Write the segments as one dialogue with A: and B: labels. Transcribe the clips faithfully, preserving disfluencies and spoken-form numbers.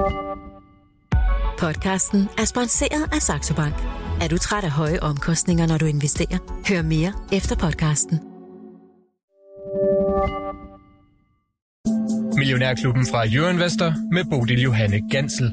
A: Podcasten er sponsoreret af Saxo Bank. Er du træt af høje omkostninger, når du investerer? Hør mere efter podcasten.
B: Millionærklubben fra Euroinvestor med Bodil Johanne Gansel.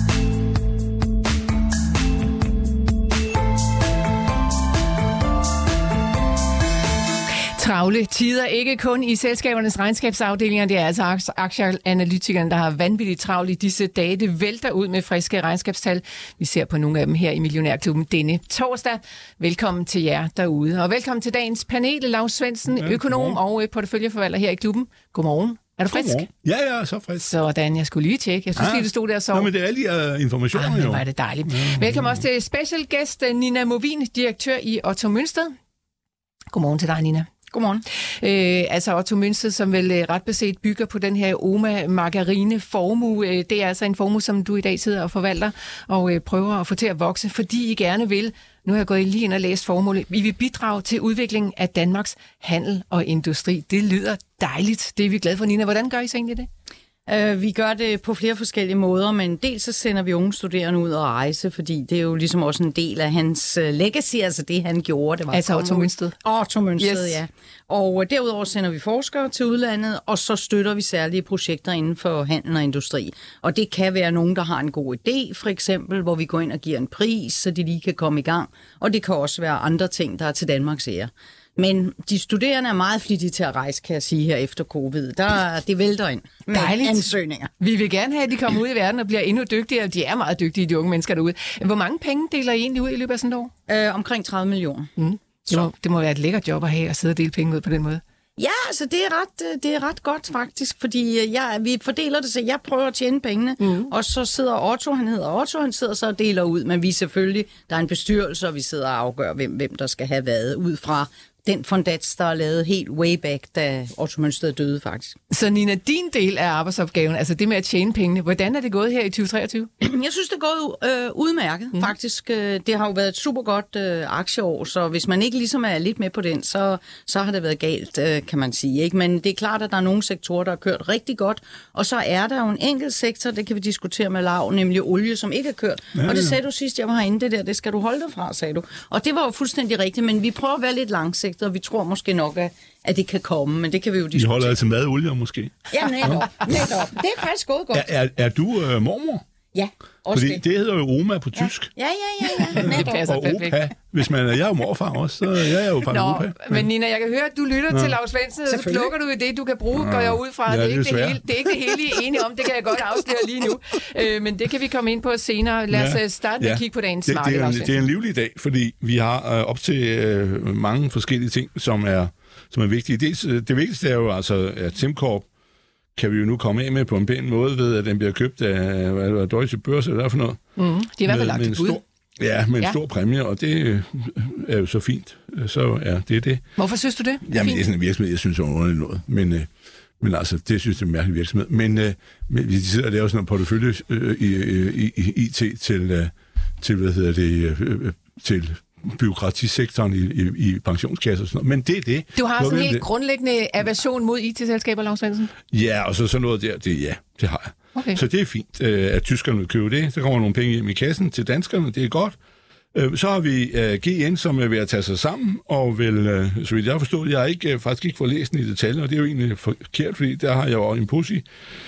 C: Travle tider, ikke kun i selskabernes regnskabsafdelinger, det er altså aktieanalytikerne, der har vanvittigt travlt i disse dage. Det vælter ud med friske regnskabstal. Vi ser på nogle af dem her i Millionærklubben denne torsdag. Velkommen til jer derude. Og velkommen til dagens panel. Lars Svendsen, ja, økonom og porteføljeforvalter her i klubben. Godmorgen. Er du frisk?
D: Godmorgen. Ja, ja, så frisk.
C: Sådan, jeg skulle lige tjekke. Jeg synes
D: ah.
C: lige, det stod der så.
D: Nå, men det er lige uh, informationer
C: ah,
D: jo.
C: Hvor er det dejligt. Ja, velkommen ja. også til special guest Nina Movin, direktør i Otto Mønsted. Godmorgen til dig, Nina.
E: Godmorgen.
C: Øh, altså Otto Mønsted, som vel ret beset bygger på den her Oma Margarine formue. Det er altså en formue, som du i dag sidder og forvalter og øh, prøver at få til at vokse, fordi I gerne vil, nu har jeg gået lige ind og læst formålet, I vil bidrage til udviklingen af Danmarks handel og industri. Det lyder dejligt. Det er vi glade for, Nina. Hvordan gør I så egentlig det?
E: Uh, vi gør det på flere forskellige måder, men dels så sender vi unge studerende ud og rejse, fordi det er jo ligesom også en del af hans uh, legacy, altså det han gjorde. Det var
C: altså Otto Mønsted.
E: Otto Mønsted, yes. ja. Og uh, derudover sender vi forskere til udlandet, og så støtter vi særlige projekter inden for handel og industri. Og det kan være nogen, der har en god idé, for eksempel, hvor vi går ind og giver en pris, så de lige kan komme i gang. Og det kan også være andre ting, der er til Danmarks ære. Men de studerende er meget flittige til at rejse, kan jeg sige, her efter covid. Der, det vælter ind med
C: Dejligt.
E: ansøgninger.
C: Vi vil gerne have, at de kommer ud i verden og bliver endnu dygtigere. De er meget dygtige, de unge mennesker derude. Hvor mange penge deler I egentlig ud i løbet af sådan et år?
E: Øh, omkring tredive millioner.
C: Mm. Det, må, det må være et lækkert job at have at sidde og dele penge ud på den måde.
E: Ja, altså det er ret, det er ret godt faktisk, fordi jeg, vi fordeler det, så jeg prøver at tjene pengene, mm. og så sidder Otto, han hedder Otto, han sidder så og deler ud, men vi selvfølgelig, der er en bestyrelse, og vi sidder og afgør, hvem, hvem der skal have været ud fra den fondats, der er lavet helt way back, da Otto Mønsted døde faktisk.
C: Så Nina, din del af arbejdsopgaven, altså det med at tjene pengene, hvordan er det gået her i tyve treogtyve?
E: Jeg synes, det er gået øh, udmærket mm. faktisk. Det har jo været et super godt øh, aktieår, så hvis man ikke ligesom er lidt med på den, så, så har det været galt, øh, kan man sige. Ikke? Men det er klart, at der er nogle sektorer, der har kørt rigtig godt, og så er der jo en enkelt sektor, det kan vi diskutere med Lav, nemlig olie, som ikke har kørt. Ja, og det sagde du sidst, jeg var herinde, det der, det skal du holde dig fra, sagde du. Og det var jo fuldstændig rigtigt, men vi prøver at være lidt langsigtet, og vi tror måske nok, at det kan komme, men det kan vi jo diskutere.
D: Vi holder altså mad og olie, måske.
E: Ja, netop. netop. Det er faktisk gået godt.
D: Er, er, er du øh, mormor?
E: Ja, også
D: fordi
E: det.
D: det hedder jo Oma på tysk.
E: Ja, ja, ja, ja. ja.
C: Det passer
D: og
C: perfekt.
D: Opa. Hvis man er, jeg er jo morfar også, så jeg er jo faktisk
C: Nå,
D: Opa.
C: men Nina, jeg kan høre, at du lytter Nå. til Lars Svendsen, og så plukker du i det, du kan bruge, går jeg ud fra.
D: Ja,
C: det, er
D: det, er
C: ikke det, hele, det er ikke det hele, I er enige om, det kan jeg godt afsløre lige nu. Øh, men det kan vi komme ind på senere. Lad os ja. starte med ja. at kigge på dagens
D: det,
C: smarte,
D: det, er en,
C: Lars
D: det er en livlig dag, fordi vi har øh, op til øh, mange forskellige ting, som er, som er vigtige. Det, det vigtigste er jo altså, at SimCorp kan vi jo nu komme af med på en pæn måde ved, at den bliver købt af, hvad er det, Deutsche Börse, eller for noget.
C: Mm, de er i hvert fald lagt et bud.
D: Stor, ja, med en
C: ja.
D: stor præmie, og det er jo så fint. Så ja, det er det.
C: Hvorfor synes du det?
D: det Jamen, det er sådan en virksomhed, jeg synes er underligt noget. Men, øh, men altså, det synes jeg er en mærkelig virksomhed. Men, øh, men vi sidder og laver sådan noget portefølje øh, i, i, i I T til, øh, til, hvad hedder det, øh, til bureaukratisektoren i, i, i pensionskasser og sådan noget. Men det er det.
C: Du har sådan en helt
D: det.
C: grundlæggende aversion mod I T-selskaber, Lars Svendsen?
D: Ja, og så sådan noget der, det, ja, det har jeg.
C: Okay.
D: Så det er fint, øh, at tyskerne vil købe det. Så kommer nogle penge hjem i kassen til danskerne, det er godt. Øh, så har vi øh, G N, som er ved at tage sig sammen, og vil, øh, så vidt jeg har forstået, jeg har ikke, øh, faktisk ikke fået læst den i detaljer, og det er jo egentlig forkert, fordi der har jeg jo en pussy,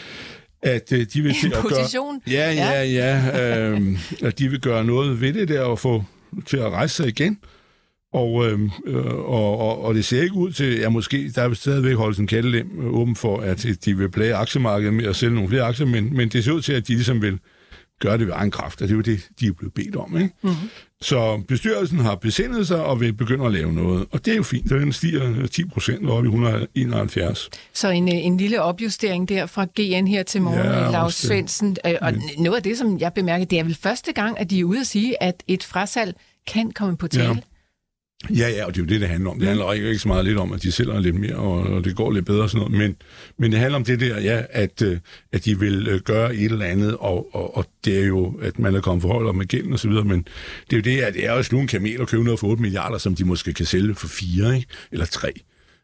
D: at øh, de vil til at gøre... Ja, ja, ja. Øh, at de vil gøre noget ved det der, og få til at rejse sig igen. Og, øh, og, og, og det ser ikke ud til, at måske der vil stadigvæk holde en kattelem åben for, at de vil plage aktiemarkedet med at sælge nogle flere aktier, men, men det ser ud til, at de ligesom vil gøre det ved egen kraft, og det er jo det, de er blevet bedt om. Ikke? Mm-hmm. Så bestyrelsen har besindet sig og vil begynde at lave noget, og det er jo fint, så den stiger ti procent op i et hundrede og enoghalvfjerds.
C: Så en, en lille opjustering der fra G N her til morgen, ja, Lars Svendsen, og men... noget af det, som jeg bemærker, det er vel første gang, at de er ude at sige, at et frasalg kan komme på tale.
D: Ja. Ja, ja, og det er jo det, det handler om. Det handler ikke, ikke så meget lidt om, at de sælger lidt mere, og, og det går lidt bedre og sådan noget. Men, men det handler om det der, ja, at, at de vil gøre et eller andet, og, og, og det er jo, at man er kommet forhold op med gælden og så videre, men det er jo det, at det er jo at sluge en kamel og købe noget for otte milliarder, som de måske kan sælge for fire, ikke? Eller tre.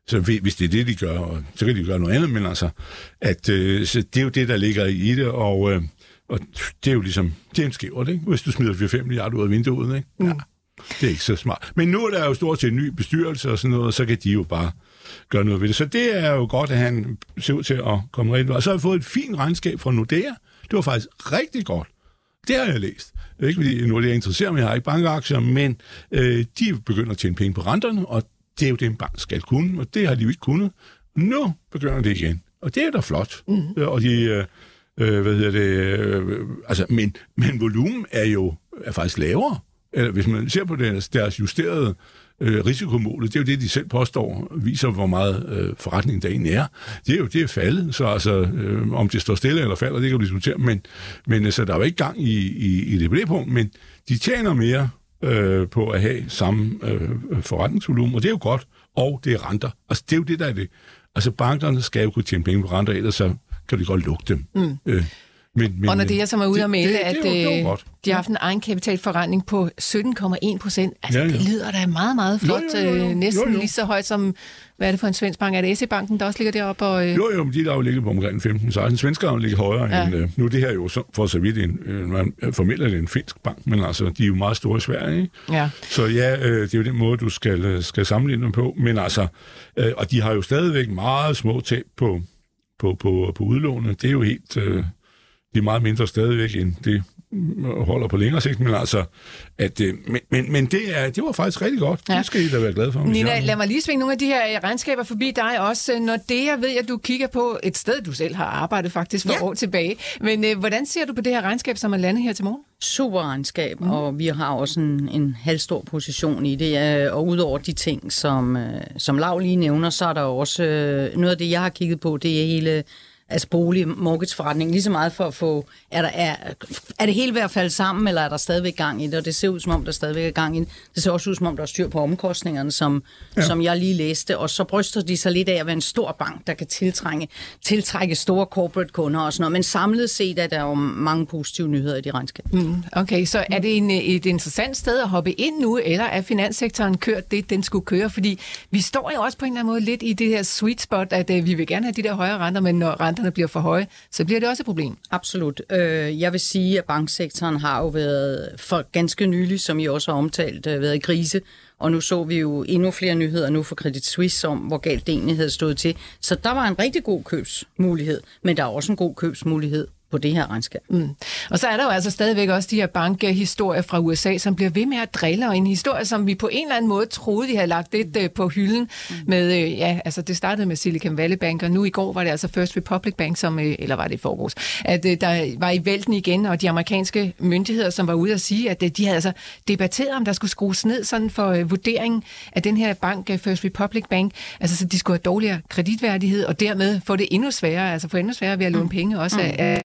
D: Så hvis det er det, de gør, og så kan de gøre noget andet, men altså, at, øh, så det er jo det, der ligger i det, og, øh, og det er jo ligesom, det er en skævert, ikke? Hvis du smider fire til fem milliarder ud af vinduet, ikke? Ja, det er ikke så smart. Men nu er der jo stort set en ny bestyrelse og sådan noget, og så kan de jo bare gøre noget ved det. Så det er jo godt, at han ser ud til at komme rigtig. Og så har vi fået et fint regnskab fra Nordea. Det var faktisk rigtig godt. Det har jeg læst. Det er ikke, fordi Nordea interesserer mig, jeg har ikke bankaktier, men øh, de begynder at tjene penge på renterne, og det er jo det, en bank skal kunne, og det har de jo ikke kunnet. Nu begynder det igen, og det er da flot. Mm-hmm. Og de, øh, hvad hedder det, øh, altså, men, men volumen er jo er faktisk lavere. Eller hvis man ser på deres, deres justerede øh, risikomålet, det er jo det, de selv påstår, viser, hvor meget øh, forretningen der egentlig er. Det er jo det er faldet, så altså, øh, om det står stille eller falder, det kan vi diskutere, men, men altså, der er jo ikke gang i, i, i det på det punkt, men de tjener mere øh, på at have samme øh, forretningsvolumen, og det er jo godt, og det er renter. Altså, det er jo det, der er det. Altså, bankerne skal jo kunne tjene penge på renter, ellers så kan de godt lukke dem. Mm. Øh, Men, men,
C: og når det er, som er ude at melde, det, det, det,
D: det
C: at de har haft en egenkapitalforretning på sytten komma en procent, altså ja, ja. Det lyder da meget, meget flot. Jo, jo, jo, jo. Næsten jo, jo. Lige så højt som, hvad er det for en svensk bank? Er det S E-banken, der også ligger deroppe? Og, øh... Jo, jo, men de der jo ligget på omkring femten seksten. Svenskerne ligger højere ja. end... Øh, nu er det her jo så, for så vidt en... Øh, man formelt er en finsk bank, men altså, de er jo meget store i Sverige, ikke? Ja. Så ja, øh, det er jo den måde, du skal, skal sammenligne dem på. Men altså... Øh, og de har jo stadigvæk meget små tab på, på, på, på udlånet. Det er jo helt... Øh, de er meget mindre stadigvæk, end det holder på længere sigt, men altså, at, men, men, men det, er, det var faktisk rigtig godt. Ja. Det skal I da være glade for. Nina, lad mig lige svinge nogle af de her regnskaber forbi dig også. Når det, jeg ved, at du kigger på et sted, du selv har arbejdet faktisk for ja. år tilbage. Men øh, hvordan ser du på det her regnskab, som er landet her til morgen?
E: Super regnskab, mm. og vi har også en, en halvstor position i det. Og udover de ting, som, som Lau lige nævner, så er der også noget af det, jeg har kigget på, det er hele... altså bolig, mortgageforretning, lige så meget for at få, er, der, er, er det hele ved at falde sammen, eller er der stadigvæk gang i det? Og det ser ud som om, der stadigvæk er gang i det. Det ser også ud som om, der er styr på omkostningerne, som, ja. som jeg lige læste. Og så bryster de sig lidt af at være en stor bank, der kan tiltrække, tiltrække store corporate kunder og sådan noget. Men samlet set er der jo mange positive nyheder i de regnskab. Mm,
C: okay, så er det en, et interessant sted at hoppe ind nu, eller er finanssektoren kørt det, den skulle køre? Fordi vi står jo også på en eller anden måde lidt i det her sweet spot, at uh, vi vil gerne have de der højere renter, men når renter bliver for høje, så bliver det også et problem.
E: Absolut. Jeg vil sige, at banksektoren har jo været for ganske nylig, som I også har omtalt, været i krise, og nu så vi jo endnu flere nyheder nu for Credit Suisse om, hvor galt det egentlig havde stået til. Så der var en rigtig god købsmulighed, men der er også en god købsmulighed på det her regnskab. Mm.
C: Og så er der jo altså stadigvæk også de her bankhistorier fra U S A, som bliver ved med at drille, og en historie, som vi på en eller anden måde troede, de havde lagt lidt uh, på hylden mm. med, uh, ja, altså det startede med Silicon Valley Bank, og nu i går var det altså First Republic Bank, som, uh, eller var det i forgårs, at uh, der var i vælten igen, og de amerikanske myndigheder, som var ude at sige, at uh, de havde altså debatteret, om der skulle skrues ned sådan for uh, vurderingen af den her bank, uh, First Republic Bank, altså så de skulle have dårligere kreditværdighed, og dermed få det endnu sværere, altså få endnu sværere ved at låne mm. penge også mm. af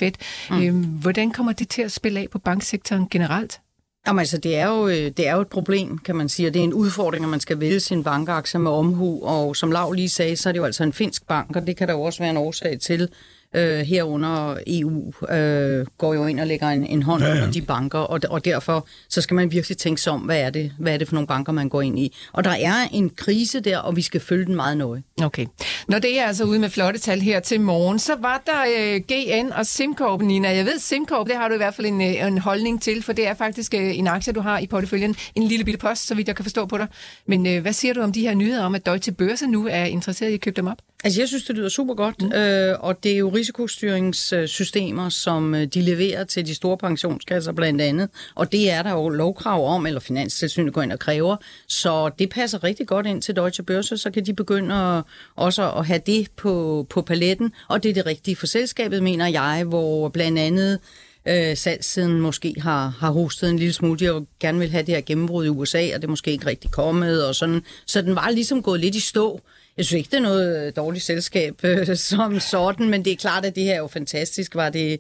C: Mm. Øhm, hvordan kommer det til at spille af på banksektoren generelt?
E: Jamen, altså, det er, jo, det er jo et problem, kan man sige, og det er en udfordring, at man skal vælge sin bankaktier med omhu, og som Lau lige sagde, så er det jo altså en finsk bank, og det kan der jo også være en årsag til. Øh, herunder E U øh, går jo ind og lægger en, en hånd ja, ja. under de banker, og, og derfor så skal man virkelig tænke sig om, hvad er, det, hvad er det for nogle banker, man går ind i. Og der er en krise der, og vi skal følge den meget nøje.
C: Okay. Når det er altså ude med flotte tal her til morgen, så var der øh, G N og SimCorp, Nina. Jeg ved, SimCorp, det har du i hvert fald en, en holdning til, for det er faktisk øh, en aktie, du har i porteføljen. En lille bitte post, så vidt jeg kan forstå på dig. Men øh, hvad siger du om de her nyheder om, at Deutsche Börse nu er interesseret i at købe dem op?
E: Altså, jeg synes, det lyder super godt, mm. øh, og det er jo risikostyringssystemer, som de leverer til de store pensionskasser blandt andet, og det er der jo lovkrav om, eller Finanstilsynet går ind og kræver, så det passer rigtig godt ind til Deutsche Börse, så kan de begynde at, også at have det på, på paletten, og det er det rigtige for selskabet, mener jeg, hvor blandt andet øh, salgssiden måske har, har hostet en lille smule, de gerne vil have det her gennembrud i U S A, og det er måske ikke rigtig kommet, og sådan, så den var ligesom gået lidt i stå. Jeg synes ikke, det er noget dårligt selskab øh, som sådan, men det er klart, at det her er jo fantastisk. Var det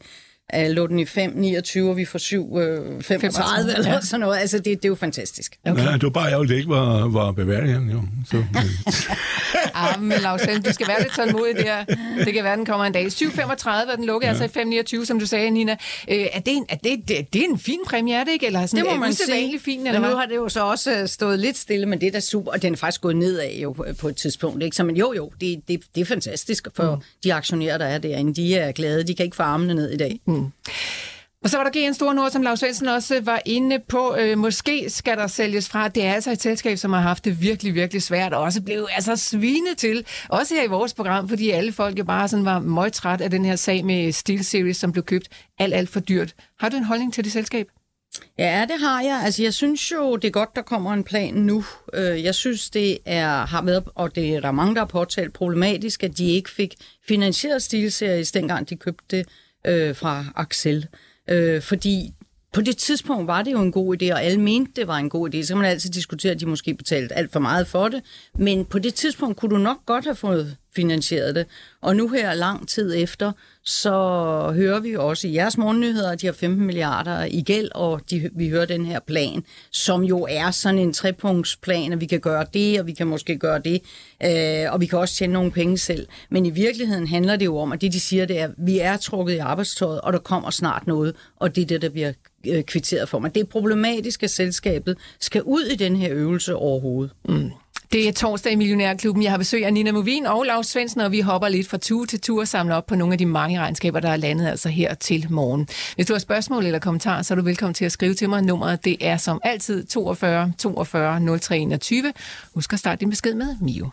E: uh, lå den i fem niogtyve, og vi får syv femogtredive eller ja. Sådan noget. Altså, det, det er jo fantastisk.
D: Okay. Ja, det var bare ærgerligt, det ikke var, var beværdigheden, jo. Så,
C: ah, men Laura Svendsen, du skal være lidt tålmodig der. Det kan være, den kommer en dag. syv femogtredive, og den lukker ja. Altså i fem niogtyve, som du sagde, Nina. Øh, er, det en, er, det, det, det er en fin præmie, er det ikke? Eller sådan,
E: det må man
C: sige. Fin, eller
E: men nu har det jo så også stået lidt stille, men det er da super, og den er faktisk gået nedad jo på et tidspunkt. Ikke? Så, men jo, jo, det, det, det er fantastisk for mm. de aktionærer, der er derinde. De er glade, de kan ikke få armene ned i dag. Mm.
C: Og så var der G N Store Nord, som Laura Svendsen også var inde på. Øh, måske skal der sælges fra. Det er altså et selskab, som har haft det virkelig, virkelig svært, og også blev altså svinet til. Også her i vores program, fordi alle folk jo bare sådan var møgtræt af den her sag med SteelSeries, som blev købt alt, alt for dyrt. Har du en holdning til det selskab?
E: Ja, det har jeg. Altså, jeg synes jo, det er godt, der kommer en plan nu. Jeg synes, det er, har været, og det er der mange, der har påtalt problematisk, at de ikke fik finansieret SteelSeries, dengang de købte det øh, fra Axcel. Øh, fordi på det tidspunkt var det jo en god idé, og alle mente, det var en god idé. Så kan man altid diskutere, at de måske betalte alt for meget for det. Men på det tidspunkt kunne du nok godt have fået finansieret det. Og nu her lang tid efter, så hører vi også i jeres morgennyheder, at de har femten milliarder i gæld, og de, vi hører den her plan, som jo er sådan en trepunktsplan, at vi kan gøre det, og vi kan måske gøre det, øh, og vi kan også tjene nogle penge selv. Men i virkeligheden handler det jo om, at det de siger, det er, at vi er trukket i arbejdstøjet, og der kommer snart noget, og det er det, der bliver øh, kvitteret for mig. Det er problematisk, at selskabet skal ud i den her øvelse overhovedet. Mm.
C: Det er torsdag i Millionærklubben. Jeg har besøg af Nina Movin og Laura Svendsen, og vi hopper lidt fra tur til tur og samler op på nogle af de mange regnskaber, der er landet altså her til morgen. Hvis du har spørgsmål eller kommentarer, så er du velkommen til at skrive til mig. Nummeret det er som altid toogfyrre toogfyrre nul tre enogtyve. Husk at starte din besked med Mio.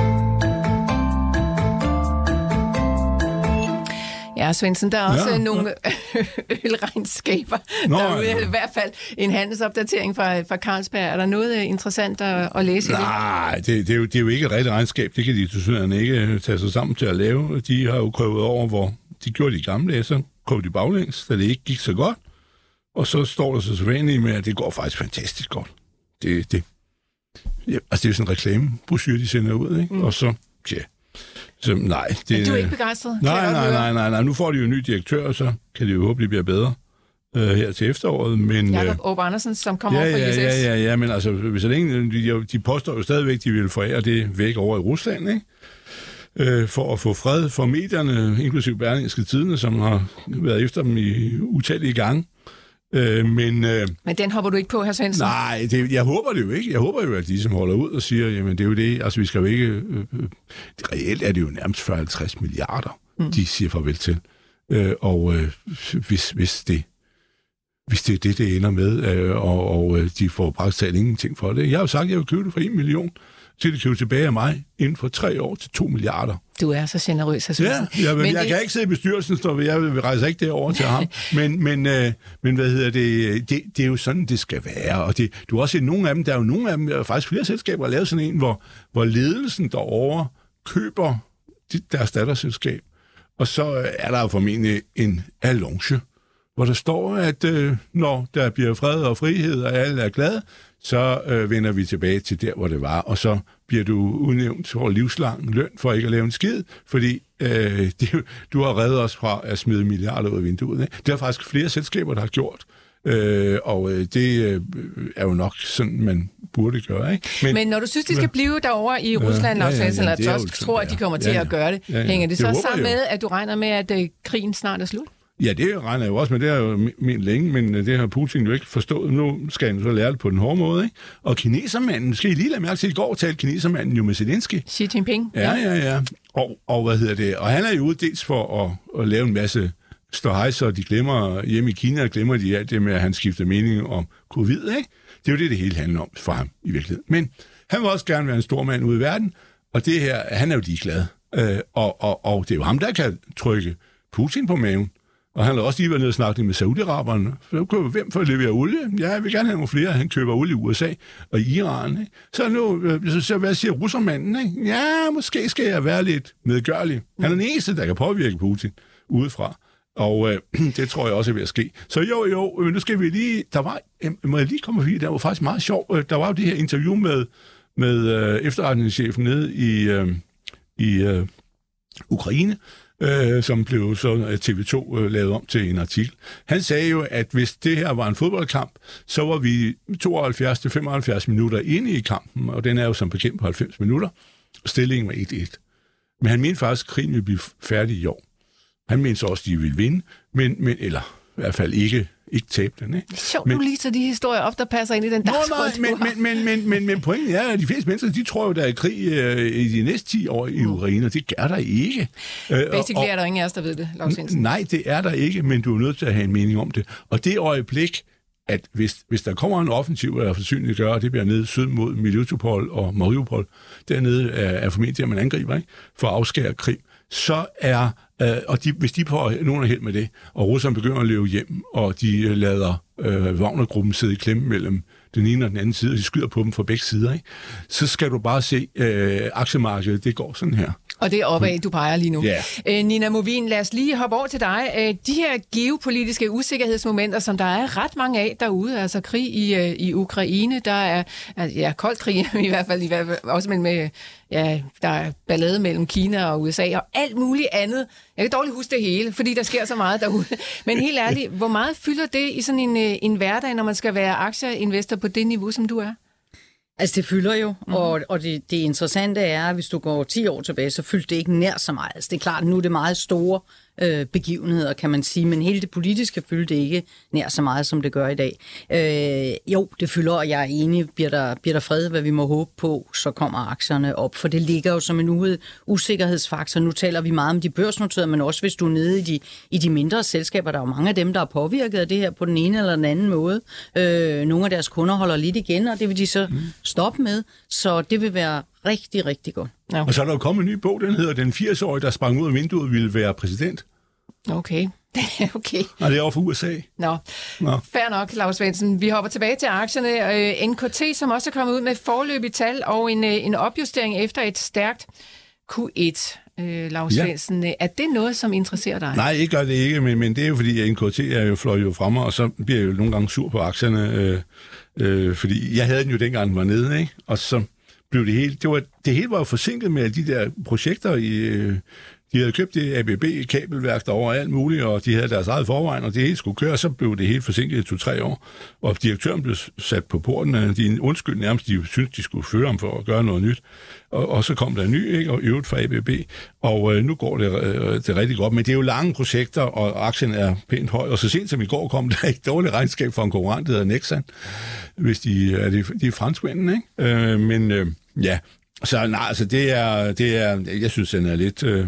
C: Ja, Svendsen, der er også ja, nogle ja. ølregnskaber Nå, derude, ja. I hvert fald en handelsopdatering fra, fra Carlsberg. Er der noget interessant at, at læse i det?
D: Nej, det, det, er jo, det er jo ikke et rigtigt regnskab. Det kan de tilsyneladende ikke tage sig sammen til at lave. De har jo prøvet over, hvor de gjorde de gamle dage, så kom de baglæns, da det ikke gik så godt. Og så står der så sædvanligt med, at det går faktisk fantastisk godt. Det, det, ja, altså det er jo sådan en reklamebrochure, de sender ud, ikke? Mm. Og så, ja... Så, nej, det,
C: Men du er ikke begejstret?
D: Nej, nej, nej, nej, nej. Nu får de jo en ny direktør, så kan det jo håbe, det bliver bedre øh, her til efteråret. Men,
C: Jakob Aarup Andersen, som kommer
D: ja,
C: over fra I S S.
D: Ja, ja, ja, men altså, hvis det ikke, de, de påstår jo stadigvæk, de vil forære det væk over i Rusland, ikke? Øh, for at få fred for medierne, inklusive Berlingske Tidende, som har været efter dem i utallige gange. Øh, men, øh,
C: men den hopper du ikke på, hr. Svendsen?
D: Nej, det, jeg håber det jo ikke. Jeg håber jo, at de som holder ud og siger, jamen det er jo det, altså vi skal jo ikke... Øh, øh, reelt er det jo nærmest fyrre til halvtreds milliarder, mm. de siger farvel til. Øh, og øh, hvis, hvis, det, hvis det er det, det ender med, øh, og, og de får praktisk talt ingenting for det. Jeg har jo sagt, at jeg vil købe det for en million, så de købe tilbage af mig inden for tre år til to milliarder.
C: Du er så generøs, hr. Svendsen.
D: Ja, jeg, men jeg det... kan ikke sidde i bestyrelsen, så jeg vil rejse ikke derover til ham. Men, men, øh, men hvad hedder det, det? Det er jo sådan, det skal være. Og det, du har også set nogle af dem, der er jo nogle af dem, der er faktisk flere selskaber, der har lavet sådan en, hvor, hvor ledelsen derovre køber deres datterselskab. Og så er der jo formentlig en annonce, hvor der står, at øh, når der bliver fred og frihed, og alle er glade, så øh, vender vi tilbage til der, hvor det var, og så bliver du udnævnt for livslang løn for ikke at lave en skid, fordi øh, det, du har reddet os fra at smide milliarder ud af vinduet. Ikke? Det er faktisk flere selskaber, der har gjort, øh, og øh, det øh, er jo nok sådan, man burde gøre. Ikke?
C: Men, Men når du synes, de skal blive derovre i Rusland, ja, ja, ja, ja, eller også tror, at de kommer til ja, ja. at gøre det, ja, ja. hænger det, det så sammen med, at du regner med, at øh, krigen snart er slut?
D: Ja, det regner jeg jo også med. Det har jo ment længe, men det har Putin jo ikke forstået. Nu skal han så lære det på den hårde måde, ikke? Og kinesermanden, skal I lige lade mærke til, i går talte kinesermanden jo med Zelensky.
C: Xi Jinping.
D: Ja, ja, ja. Og, og hvad hedder det? Og han er jo uddelt for at, at lave en masse ståhejser, og de glemmer, hjemme i Kina glemmer de alt det med, at han skifter mening om covid, ikke? Det er jo det, det hele handler om for ham i virkeligheden. Men han vil også gerne være en stor mand ude i verden, og det her, han er jo ligeglad. Øh, og, og, og det er jo ham, der kan trykke Putin på maven. Og han har også lige været nede og snakket med Saudi-Araberne. Hvem får levere olie? Ja, jeg vil gerne have nogle flere. Han køber olie i U S A og i Iran. Ikke? Så nu, så, så hvad siger russermanden? Ikke? Ja, måske skal jeg være lidt medgørlig. Han er den eneste, der kan påvirke Putin udefra. Og øh, det tror jeg også er ved at ske. Så jo, jo, nu skal vi lige... Der var, må jeg lige komme forbi, der var faktisk meget sjovt. Der var jo det her interview med, med øh, efterretningschefen nede i, øh, i øh, Ukraine, øh, som blev så T V to øh, lavet om til en artikel. Han sagde jo, at hvis det her var en fodboldkamp, så var vi tooghalvfjerds til femoghalvfjerds minutter inde i kampen, og den er jo som bekendt på halvfems minutter. Stillingen var et et. Men han mente faktisk, at krigen ville blive færdig i år. Han mente så også, at de ville vinde, men, men, eller i hvert fald ikke, ikke tabe den. Ikke?
C: Sjovt, du lige så de historier op, der passer ind i den dagsorden,
D: men, men, men, men, men, men pointen er, at de fleste mennesker, de tror jo, der er krig øh, i de næste ti år i Ukraine, og det gør der ikke.
C: Basically er der ingen af os, der ved det, Lars Svendsen.
D: Nej, det er der ikke, men du er nødt til at have en mening om det. Og det øjeblik, at hvis, hvis der kommer en offensiv, eller forsynligt gør, og det bliver nede syd mod Melitopol og Mariupol, dernede er, er formentlig, at man angriber, ikke? For at afskære Krim, så er, øh, og de, hvis de får nogen af held med det, og russerne begynder at løbe hjem, og de lader øh, Wagner-gruppen sidde i klemme mellem den ene og den anden side, og de skyder på dem fra begge sider, ikke? Så skal du bare se, øh, aktiemarkedet, det går sådan her.
C: Og det er opad, du peger lige nu.
D: Yeah.
C: Æ, Nina Movin, lad os lige hoppe over til dig. Æ, de her geopolitiske usikkerhedsmomenter, som der er ret mange af derude, altså krig i, øh, i Ukraine, der er ja, kold krig i hvert fald, i hvert fald også med, med ja, der er ballade mellem Kina og U S A og alt muligt andet. Jeg kan dårligt huske det hele, fordi der sker så meget derude. Men helt ærligt, hvor meget fylder det i sådan en, en hverdag, når man skal være aktieinvestor på det niveau, som du er?
E: Altså, det fylder jo, mm. og, og det, det interessante er, at hvis du går ti år tilbage, så fyldte det ikke nær så meget. Altså, det er klart, at nu er det meget store øh, begivenheder, kan man sige, men hele det politiske fyldte ikke nær så meget, som det gør i dag. Øh, jo, det fylder, og jeg er enig, bliver der, bliver der fred, hvad vi må håbe på, så kommer aktierne op, for det ligger jo som en usikkerhedsfaktor. Nu taler vi meget om de børsnoterede, men også hvis du er nede i de, i de mindre selskaber, der er jo mange af dem, der er påvirket af det her på den ene eller den anden måde. Øh, nogle af deres kunder holder lidt igen, og det vil de så mm. stoppe med, så det vil være rigtig, rigtig godt.
C: Ja.
D: Og så er der jo kommet en ny bog, den hedder Den firs-årige, der sprang ud af vinduet, ville være præsident.
C: Okay, okay.
D: Og det er over for U S A.
C: Nå, Nå. Fair nok, Lars Svendsen. Vi hopper tilbage til aktierne. N K T, som også er kommet ud med foreløbige tal og en, en opjustering efter et stærkt Q et. Øh, Lars ja. Svendsen, er det noget, som interesserer dig?
D: Nej, ikke gør det ikke, men, men det er jo fordi, at N K T er jo fløj jo fremme, og så bliver jeg jo nogle gange sur på aktierne, øh, øh, fordi jeg havde den jo dengang, den var nede, ikke? Og så blev det hele, det, var, det hele var jo forsinket med de der projekter i... Øh, de havde købt det A B B-kabelværk derovre og alt muligt, og de havde deres eget forvejen, og det hele skulle køre, så blev det helt forsinket i to-tre år. Og direktøren blev sat på porten, de undskyld nærmest, de syntes, de skulle føre ham for at gøre noget nyt. Og, og så kom der en ny, ikke? Og øvrigt fra A B B, og øh, nu går det, øh, det rigtig godt. Men det er jo lange projekter, og aktien er pænt høj, og så sent som i går kom der et dårligt regnskab for en konkurrent, der hedder Nexan, hvis de er, de, de er franskmændene, ikke? Øh, men øh, ja, så nej, altså det er, det er, jeg synes, den er lidt... Øh,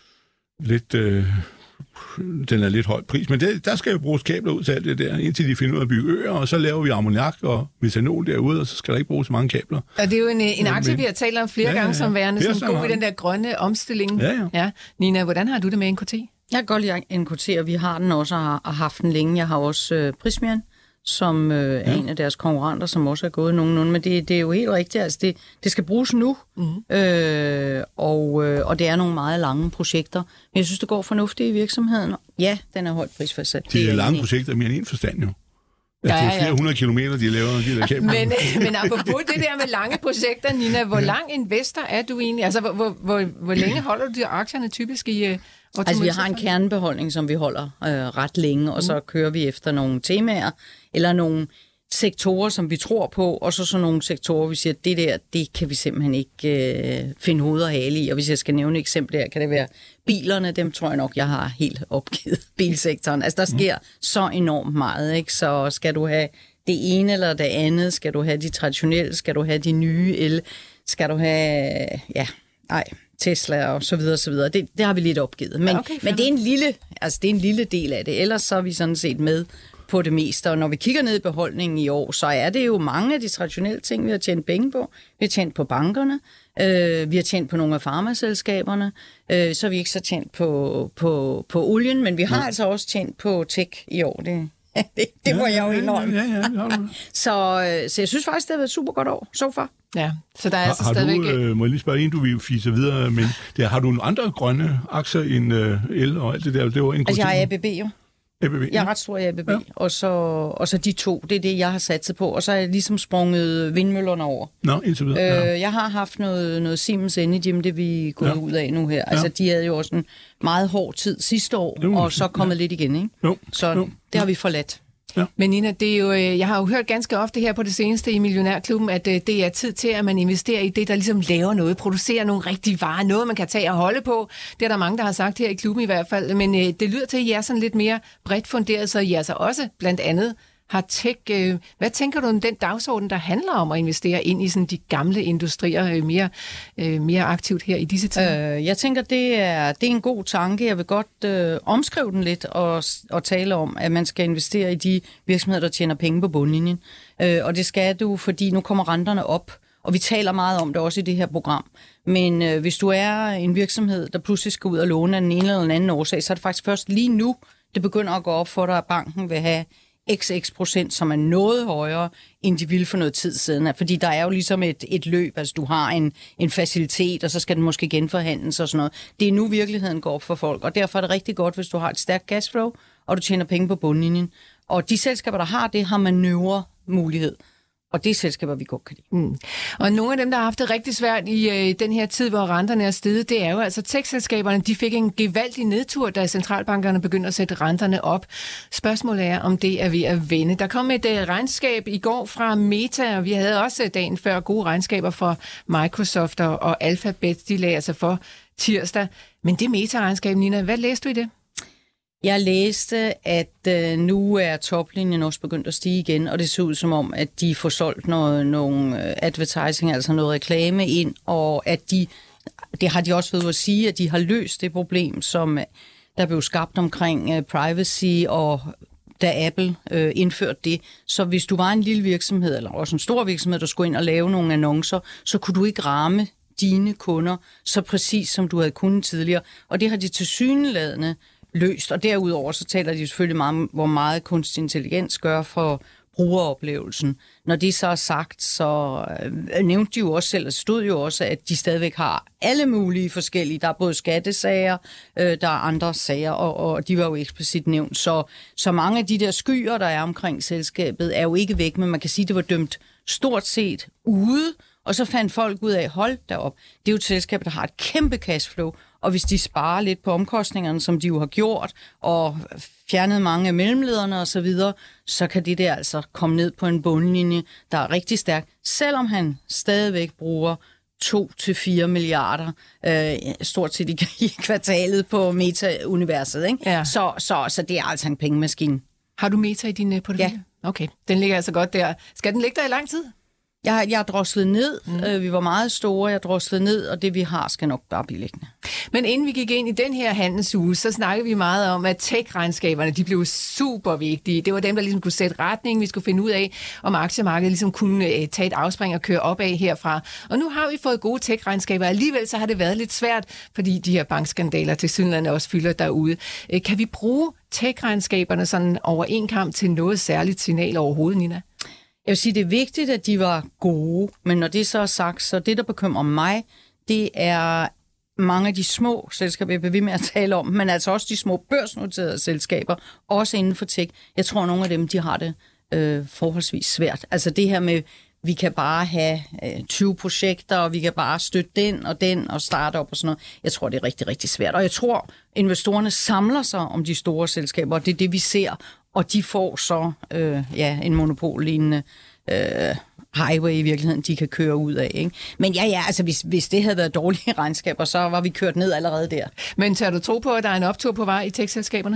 D: lidt, øh, den er lidt højt pris, men det, der skal jo bruges kabler ud til alt det der, indtil de finder ud af at bygge øer, og så laver vi ammoniak og metanol derude, og så skal der ikke bruges så mange kabler.
C: Og det er jo en, en aktie, men, vi har talt om flere ja, gange, ja, ja. som værende sådan god i den der grønne omstilling.
D: Ja, ja.
C: Ja. Nina, hvordan har du det med N K T?
E: Jeg kan godt lide N K T, og vi har den også og har haft den længe. Jeg har også øh, Prismian, som øh, er ja. en af deres konkurrenter, som også er gået nogenlunde, men det, det er jo helt rigtigt, altså det, det skal bruges nu, mm-hmm. øh, og, øh, og det er nogle meget lange projekter, men jeg synes, det går fornuftigt i virksomheden. Ja, den er højt prisfastsat.
D: Det er, det er lange projekter, mere end en forstand jo. Ja, det er flere hundrede kilometer, de laver, de der kabler.
C: Men, men apropos det der med lange projekter, Nina, hvor lang investor er du egentlig? Altså, hvor, hvor, hvor, hvor længe holder du de aktierne typisk i... Uh,
E: altså, vi har en kernebeholdning, som vi holder øh, ret længe, og så kører vi efter nogle temaer, eller nogle sektorer, som vi tror på, og så sådan nogle sektorer, vi siger, det der, det kan vi simpelthen ikke øh, finde hoved og hale i. Og hvis jeg skal nævne et eksempel der, kan det være bilerne, dem tror jeg nok, jeg har helt opgivet bilsektoren. Altså, der sker mm. så enormt meget, ikke? Så skal du have det ene eller det andet, skal du have de traditionelle, skal du have de nye el, skal du have, ja, nej, Tesla og så videre, så videre. Det, det har vi lidt opgivet. Men, okay, men det er en lille, altså det er en lille del af det. Ellers så er vi sådan set med på det meste. Og når vi kigger ned i beholdningen i år, så er det jo mange af de traditionelle ting, vi har tjent penge på. Vi har tjent på bankerne, øh, vi har tjent på nogle af farmaselskaberne, øh, så har vi ikke så tjent på, på, på olien, men vi har ja. altså også tjent på tech i år. Det, det, det må ja, jeg jo indrømme. Ja, ja, ja, ja. så, så jeg synes faktisk, det har været et super godt år, so far.
C: Ja, så der er
D: har,
C: altså
D: har
C: stadigvæk...
D: Du, øh, må jeg lige spørge, inden du vil fise videre, men der, har du andre grønne aktier end øh, el og alt det der? Det var en
E: altså, jeg har A B B jo.
D: A B B,
E: jeg er ret stor i A B B, ja. og, så, og så de to, det er det, jeg har satset på, og så har jeg ligesom sprunget vindmøllerne over.
D: Nå, indtil videre. Ja.
E: Øh, jeg har haft noget, noget Siemens Energy, det vi er gået ja. ud af nu her. Altså,
D: ja.
E: de havde jo også en meget hård tid sidste år, jo, og så kommet ja. lidt igen, ikke?
D: Jo.
E: Så
D: jo.
E: det har vi forladt.
C: Ja. Men Nina, det er jo, jeg har jo hørt ganske ofte her på det seneste i Millionærklubben, at det er tid til, at man investerer i det, der ligesom laver noget, producerer nogle rigtige varer, noget man kan tage og holde på. Det er der mange, der har sagt her i klubben i hvert fald. Men det lyder til, at I er sådan lidt mere bredt funderet, så I altså også blandt andet har tech. Hvad tænker du om den dagsorden, der handler om at investere ind i sådan de gamle industrier mere, mere aktivt her i disse tider?
E: Øh, jeg tænker, det er, det er en god tanke. Jeg vil godt øh, omskrive den lidt og, og tale om, at man skal investere i de virksomheder, der tjener penge på bundlinjen. Øh, og det skal du, fordi nu kommer renterne op. Og vi taler meget om det også i det her program. Men øh, hvis du er en virksomhed, der pludselig skal ud og låne af den ene eller den anden årsag, så er det faktisk først lige nu, det begynder at gå op for dig, at banken vil have xx procent, som er noget højere, end de ville for noget tid siden. Fordi der er jo ligesom et, et løb, altså du har en, en facilitet, og så skal den måske genforhandles og sådan noget. Det er nu virkeligheden går op for folk, og derfor er det rigtig godt, hvis du har et stærkt cashflow, og du tjener penge på bundlinjen. Og de selskaber, der har det, har manøvremulighed. Og det er selskaber, vi godt kan lide.
C: Mm. Og nogle af dem, der har haft det rigtig svært i øh, den her tid, hvor renterne er steget, det er jo altså tech-selskaberne. De fik en gevaldig nedtur, da centralbankerne begyndte at sætte renterne op. Spørgsmålet er, om det er ved at vende. Der kom et øh, regnskab i går fra Meta, og vi havde også dagen før gode regnskaber fra Microsoft og, og Alphabet. De lagde altså for tirsdag. Men det Meta-regnskab, Nina, hvad læste du i det?
E: Jeg læste, at øh, nu er toplinjen også begyndt at stige igen, og det ser ud som om, at de får solgt noget, nogle advertising, altså noget reklame ind, og at de, det har de også ved at sige, at de har løst det problem, som der blev skabt omkring øh, privacy, og da Apple øh, indførte det. Så hvis du var en lille virksomhed, eller også en stor virksomhed, der skulle ind og lave nogle annoncer, så kunne du ikke ramme dine kunder så præcis, som du havde kunnet tidligere. Og det har de tilsyneladende løst, og derudover så taler de selvfølgelig meget om, hvor meget kunstig intelligens gør for brugeroplevelsen. Når det så er sagt, så øh, nævnte de jo også selv, og stod jo også, at de stadigvæk har alle mulige forskellige. Der er både skattesager, øh, der er andre sager, og, og de var jo eksplicit nævnt. Så, så mange af de der skyer, der er omkring selskabet, er jo ikke væk, men man kan sige, at det var dømt stort set ude, og så fandt folk ud af, hold derop. Det er jo et selskab, der har et kæmpe cashflow, og hvis de sparer lidt på omkostningerne, som de jo har gjort, og fjernet mange af mellemlederne og så videre, så kan det der altså komme ned på en bundlinje, der er rigtig stærk, selvom han stadigvæk bruger to til fire milliarder, øh, stort set i, i kvartalet på Meta-universet. Ikke? Ja. Så, så, så det er altså en pengemaskine.
C: Har du Meta i din portefølje? Ja. Okay, den ligger altså godt der. Skal den ligge der i lang tid?
E: Jeg, jeg er droslet ned. Mm. Øh, vi var meget store. Jeg er droslet ned, og det vi har skal nok bare blive liggende.
C: Men inden vi gik ind i den her handelsuge, så snakkede vi meget om, at tech-regnskaberne, de blev super vigtige. Det var dem, der ligesom kunne sætte retning. Vi skulle finde ud af, om aktiemarkedet ligesom kunne øh, tage et afspring og køre opad herfra. Og nu har vi fået gode tech-regnskaber. Alligevel så har det været lidt svært, fordi de her bankskandaler til synligheden også fylder derude. Øh, kan vi bruge tech-regnskaberne sådan over en kamp til noget særligt signal overhovedet, Nina?
E: Jeg vil sige, det er vigtigt, at de var gode, men når det så er sagt, så det, der bekymrer mig, det er mange af de små selskaber, jeg bliver ved med at tale om, men altså også de små børsnoterede selskaber, også inden for tech. Jeg tror, at nogle af dem, de har det øh, forholdsvis svært. Altså det her med, vi kan bare have øh, tyve projekter, og vi kan bare støtte den og den og starte op og sådan noget. Jeg tror, det er rigtig, rigtig svært. Og jeg tror, investorerne samler sig om de store selskaber, og det er det, vi ser. Og de får så øh, ja, en monopollignende øh, highway i virkeligheden, de kan køre ud af. Ikke? Men ja, ja, altså hvis, hvis det havde været dårlige regnskaber, så var vi kørt ned allerede der.
C: Men tør du tro på, at der er en optur på vej i tech-selskaberne?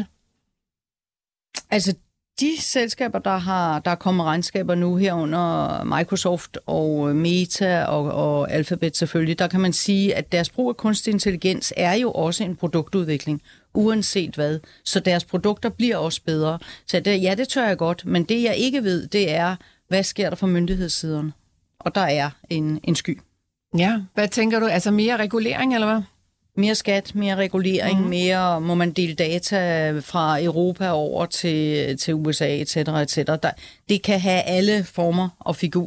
E: Altså de selskaber, der har der er kommet regnskaber nu herunder Microsoft og Meta og, og Alphabet selvfølgelig, der kan man sige, at deres brug af kunstig intelligens er jo også en produktudvikling, uanset hvad. Så deres produkter bliver også bedre. Så det, ja, det tør jeg godt, men det jeg ikke ved, det er, hvad sker der fra myndighedssiden? Og der er en, en sky.
C: Ja, hvad tænker du? Altså mere regulering, eller hvad?
E: Mere skat, mere regulering, mm. mere må man dele data fra Europa over til, til U S A, et cetera, et cetera. Der, det kan have alle former og figurer.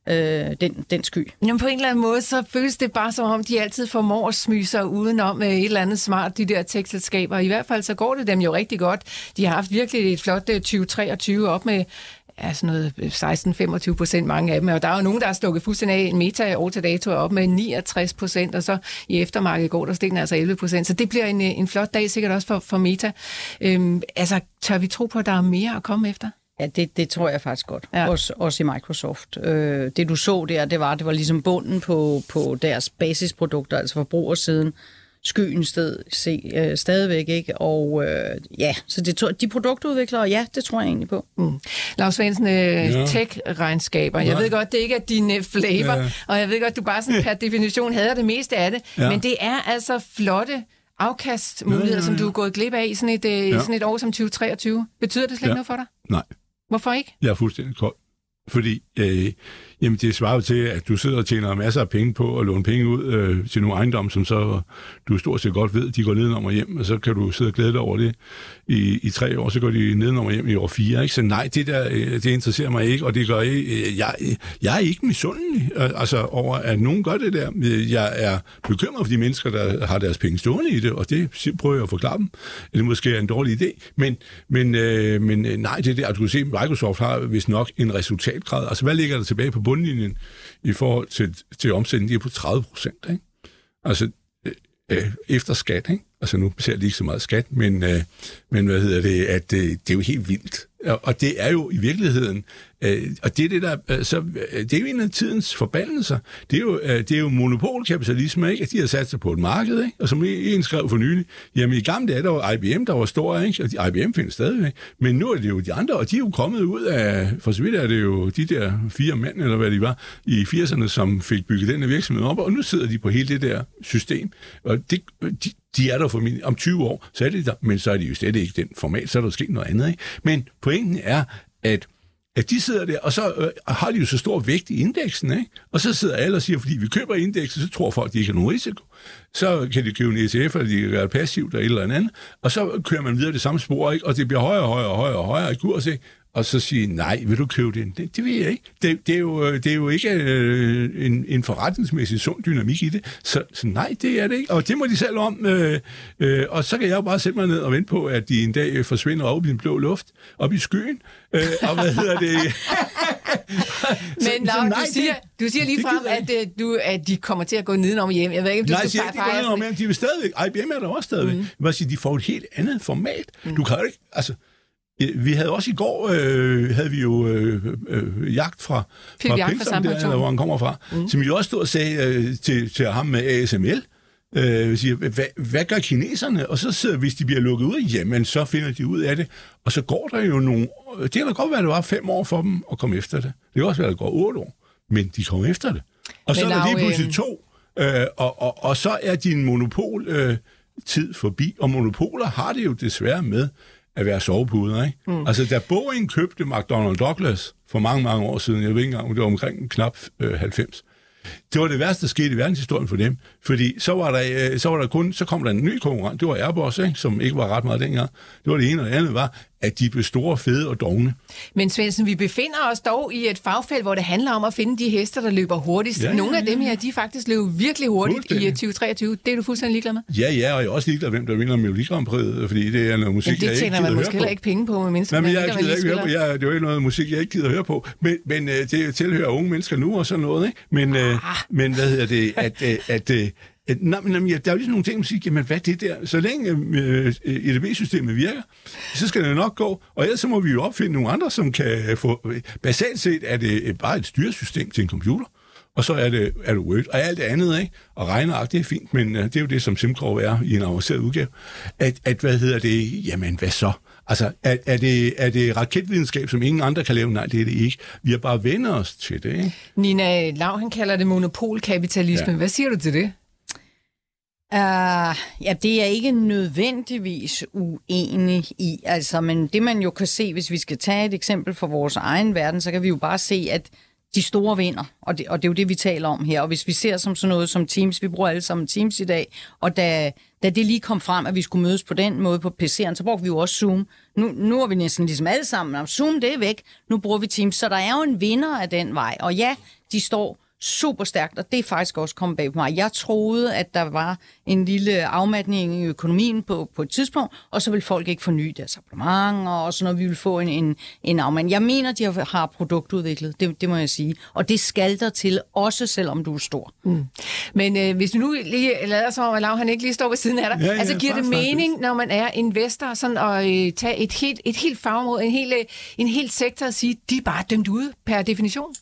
E: øh, den, den sky.
C: Jamen på en eller anden måde, så føles det bare som om, de altid formår at smyge sig udenom øh, et eller andet smart, de der tech-selskaber. I hvert fald så går det dem jo rigtig godt. De har haft virkelig et flot øh, tyve treogtyve op med ja, sådan noget seksten til femogtyve procent mange af dem. Og der er jo nogen, der har stukket fuldstændig af. Meta år til dato op med niogtres procent, og så i eftermarkedet går der stikken altså elleve procent. Så det bliver en, en flot dag sikkert også for, for Meta. Øhm, altså, tør vi tro på, at der er mere at komme efter?
E: Ja, det, det tror jeg faktisk godt.
C: Ja.
E: Også, også i Microsoft. Øh, det du så der, det var, det var ligesom bunden på, på deres basisprodukter, altså forbrugersiden. Skyen sted, se, øh, stadigvæk, ikke? Og øh, ja, så det, de produktudviklere, ja, det tror jeg egentlig på.
C: Mm. Lars Svendsen, øh,
D: ja.
C: tech-regnskaber. Jeg
D: Nej.
C: ved godt, det ikke er din uh, flavor,
D: Ja.
C: og jeg ved godt, du bare sådan per definition hader det meste af det,
D: Ja.
C: men det er altså flotte afkastmuligheder,
D: Ja, ja, ja.
C: som du er gået glip af i sådan et, øh,
D: Ja.
C: sådan et år som tyve treogtyve. Betyder det slet
D: Ja.
C: ikke noget for dig?
D: Nej,
C: Hvorfor ikke?
D: jeg er fuldstændig kold. Fordi øh, jamen det svarer jo til, at du sidder og tjener masser af penge på at låne penge ud øh, til nogle ejendomme, som så du stort set godt ved, de går nedenom og hjem, og så kan du sidde og glæde dig over det i, i tre år, så går de nedenom og hjem i år fire. Ikke? Så nej, det der, øh, det interesserer mig ikke, og det gør ikke, øh, jeg, jeg er ikke misundelig øh, altså over, at nogen gør det der. Jeg er bekymret for de mennesker, der har deres penge stående i det, og det prøver jeg at forklare dem. Det måske er en dårlig idé, men, men, øh, men nej, det der, at du kan se, at Microsoft har vist nok en resultatgrad. Altså, hvad ligger der tilbage på bundlinjen i forhold til, til omsætningen? De er på tredive procent, ikke? Altså, øh, efter skat, ikke? Altså, nu ser jeg ikke så meget skat, men, øh, men hvad hedder det, at øh, det er jo helt vildt. Og det er jo i virkeligheden, øh, og det er det der, øh, så, øh, det er jo en af tidens forbandelser. Det er jo, øh, det er jo monopolkapitalisme, ikke? At de har sat sig på et marked, ikke? Og som en skrev for nylig, jamen i gamle dage, der var I B M, der var stor, ikke? Og I B M findes stadigvæk. Men nu er det jo de andre, og de er jo kommet ud af, for så vidt er det jo de der fire mænd, eller hvad de var, i firserne, som fik bygget den her virksomhed op, og nu sidder de på hele det der system. Og det, de, de er der for min, om tyve år, så er det der, men så er det jo slet ikke den format, så er der sket noget andet, ikke? Men pointen er, at at de sidder der, og så øh, har de jo så stor vægt i indeksen, ikke? Og så sidder alle og siger, fordi vi køber indeksen, så tror folk, at de ikke har nogen risiko. Så kan de købe en E T F, eller de kan gøre passivt, eller et eller andet, og så kører man videre det samme spor, ikke? Og det bliver højere og højere og højere og højere i kurs, ikke? Og så sige, nej, vil du købe det? Det, det vil jeg ikke. Det, det, er, jo, det er jo ikke øh, en, en forretningsmæssig sund dynamik i det. Så, så nej, det er det ikke. Og det må de selv om. Øh, øh, og så kan jeg jo bare sætte mig ned og vente på, at de en dag forsvinder op i den blå luft, op i skyen. Øh, og hvad hedder det?
C: Men Laura, du, siger, du siger lige frem, at, uh, du, at de kommer til at gå nedenom hjem. Jeg ved ikke, om du
D: nej,
C: skal
D: siger ikke, de går nedenom hjem. De vil stadigvæk. I B M er der også stadigvæk. Mm. Jeg vil sige, de får et helt andet format. Mm. Du kan jo ikke, altså... Vi havde også i går, øh, havde vi jo øh, øh, jagt fra, fra Pinsom, der, hvor han kommer fra, mm. som jo også stod og sagde øh, til, til ham med A S M L, øh, siger, hvad, hvad gør kineserne? Og så sidder, hvis de bliver lukket ud, jamen så finder de ud af det. Og så går der jo nogle, det kan da godt være, at det var fem år for dem at komme efter det. Det kan også være, at det går otte år, men de kommer efter det. Og men så er der lige pludselig øh... to, øh, og, og, og så er din monopol øh, tid forbi, og monopoler har det jo desværre med at være sovepuder, ikke? Mm. Altså, da Boeing købte McDonnell Douglas for mange, mange år siden, jeg ved ikke engang, det var omkring knap øh, halvfems, det var det værste, der skete i verdenshistorien for dem, fordi så var der, øh, så var der kun, så kom der en ny konkurrent, det var Airbus, ikke? Som ikke var ret meget dengang. Det var det ene, og det andet var, at de blev store, fede og dogne.
C: Men Svendsen, vi befinder os dog i et fagfelt, hvor det handler om at finde de heste, der løber hurtigst. Ja, ja, ja. Nogle af dem her, de faktisk løber virkelig hurtigt i tyve treogtyve. Det er du fuldstændig ligeglad med?
D: Ja, ja, og jeg er også ligeglad, hvem der vinder Melodi Grand Prix, fordi det er noget musik,
C: jeg ikke gider høre på. Det tjener man måske heller ikke penge på, med mindst.
D: Nej, men jeg gider ikke høre på. Jeg, det er jo ikke noget musik, jeg ikke gider høre på. Men, men det tilhører unge mennesker nu og sådan noget, ikke? Men, ah. men hvad hedder det, at... at, at Nå, men der er jo ligesom nogle ting, man siger, jamen hvad det der? Så længe øh, E D B-systemet virker, så skal det nok gå, og ellers så må vi jo opfinde nogle andre, som kan få... Basalt set er det bare et styresystem til en computer, og så er det, er det Word, og alt det andet, ikke? Og regneark, det er fint, men det er jo det, som SimCorp er i en avanceret udgave. At, at hvad hedder det? Jamen, hvad så? Altså, er, er, det, er det raketvidenskab, som ingen andre kan lave? Nej, det er det ikke. Vi har bare vendt os til det, ikke?
C: Nina Lau, han kalder det monopolkapitalisme. Ja. Hvad siger du til det?
E: Uh, ja, det er ikke nødvendigvis uenig i, altså, men det man jo kan se, hvis vi skal tage et eksempel fra vores egen verden, så kan vi jo bare se, at de store vinder, og det, og det er jo det, vi taler om her. Og hvis vi ser som sådan noget som Teams, vi bruger alle sammen Teams i dag, og da, da det lige kom frem, at vi skulle mødes på den måde på P C'eren, så brugte vi jo også Zoom. Nu, nu er vi næsten ligesom alle sammen, Zoom det er væk, nu bruger vi Teams, så der er jo en vinder af den vej. Og ja, de står super stærkt, og det er faktisk også kommet bag på mig. Jeg troede, at der var en lille afmatning i økonomien på, på et tidspunkt, og så vil folk ikke forny deres abonnement, og sådan noget, vi vil få en, en, en afmatning. Jeg mener, de har produktudviklet, det, det må jeg sige, og det skal der til, også selvom du er stor.
C: Mm. Men øh, hvis du nu lige lader som om, at Lav, han ikke lige står ved siden af dig, ja, ja, altså giver det mening, faktisk, når man er investor, sådan at øh, tage et helt, et helt fagområde, en hel, en hel sektor og sige, de er bare dømt ude per definition?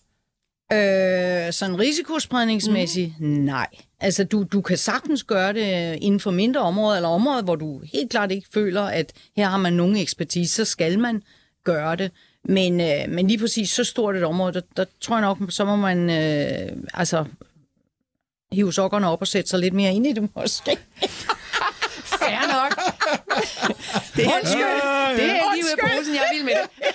E: Øh, sådan risikospredningsmæssigt, mm. nej. Altså, du, du kan sagtens gøre det inden for mindre områder, eller områder, hvor du helt klart ikke føler, at her har man nogen ekspertise, så skal man gøre det. Men, øh, men lige præcis så stort et område, der, der tror jeg nok, så må man øh, altså hive sokkerne op og sætte sig lidt mere ind i det måske.
C: Fair nok. Det er, lige, det er lige ved posen, jeg vil med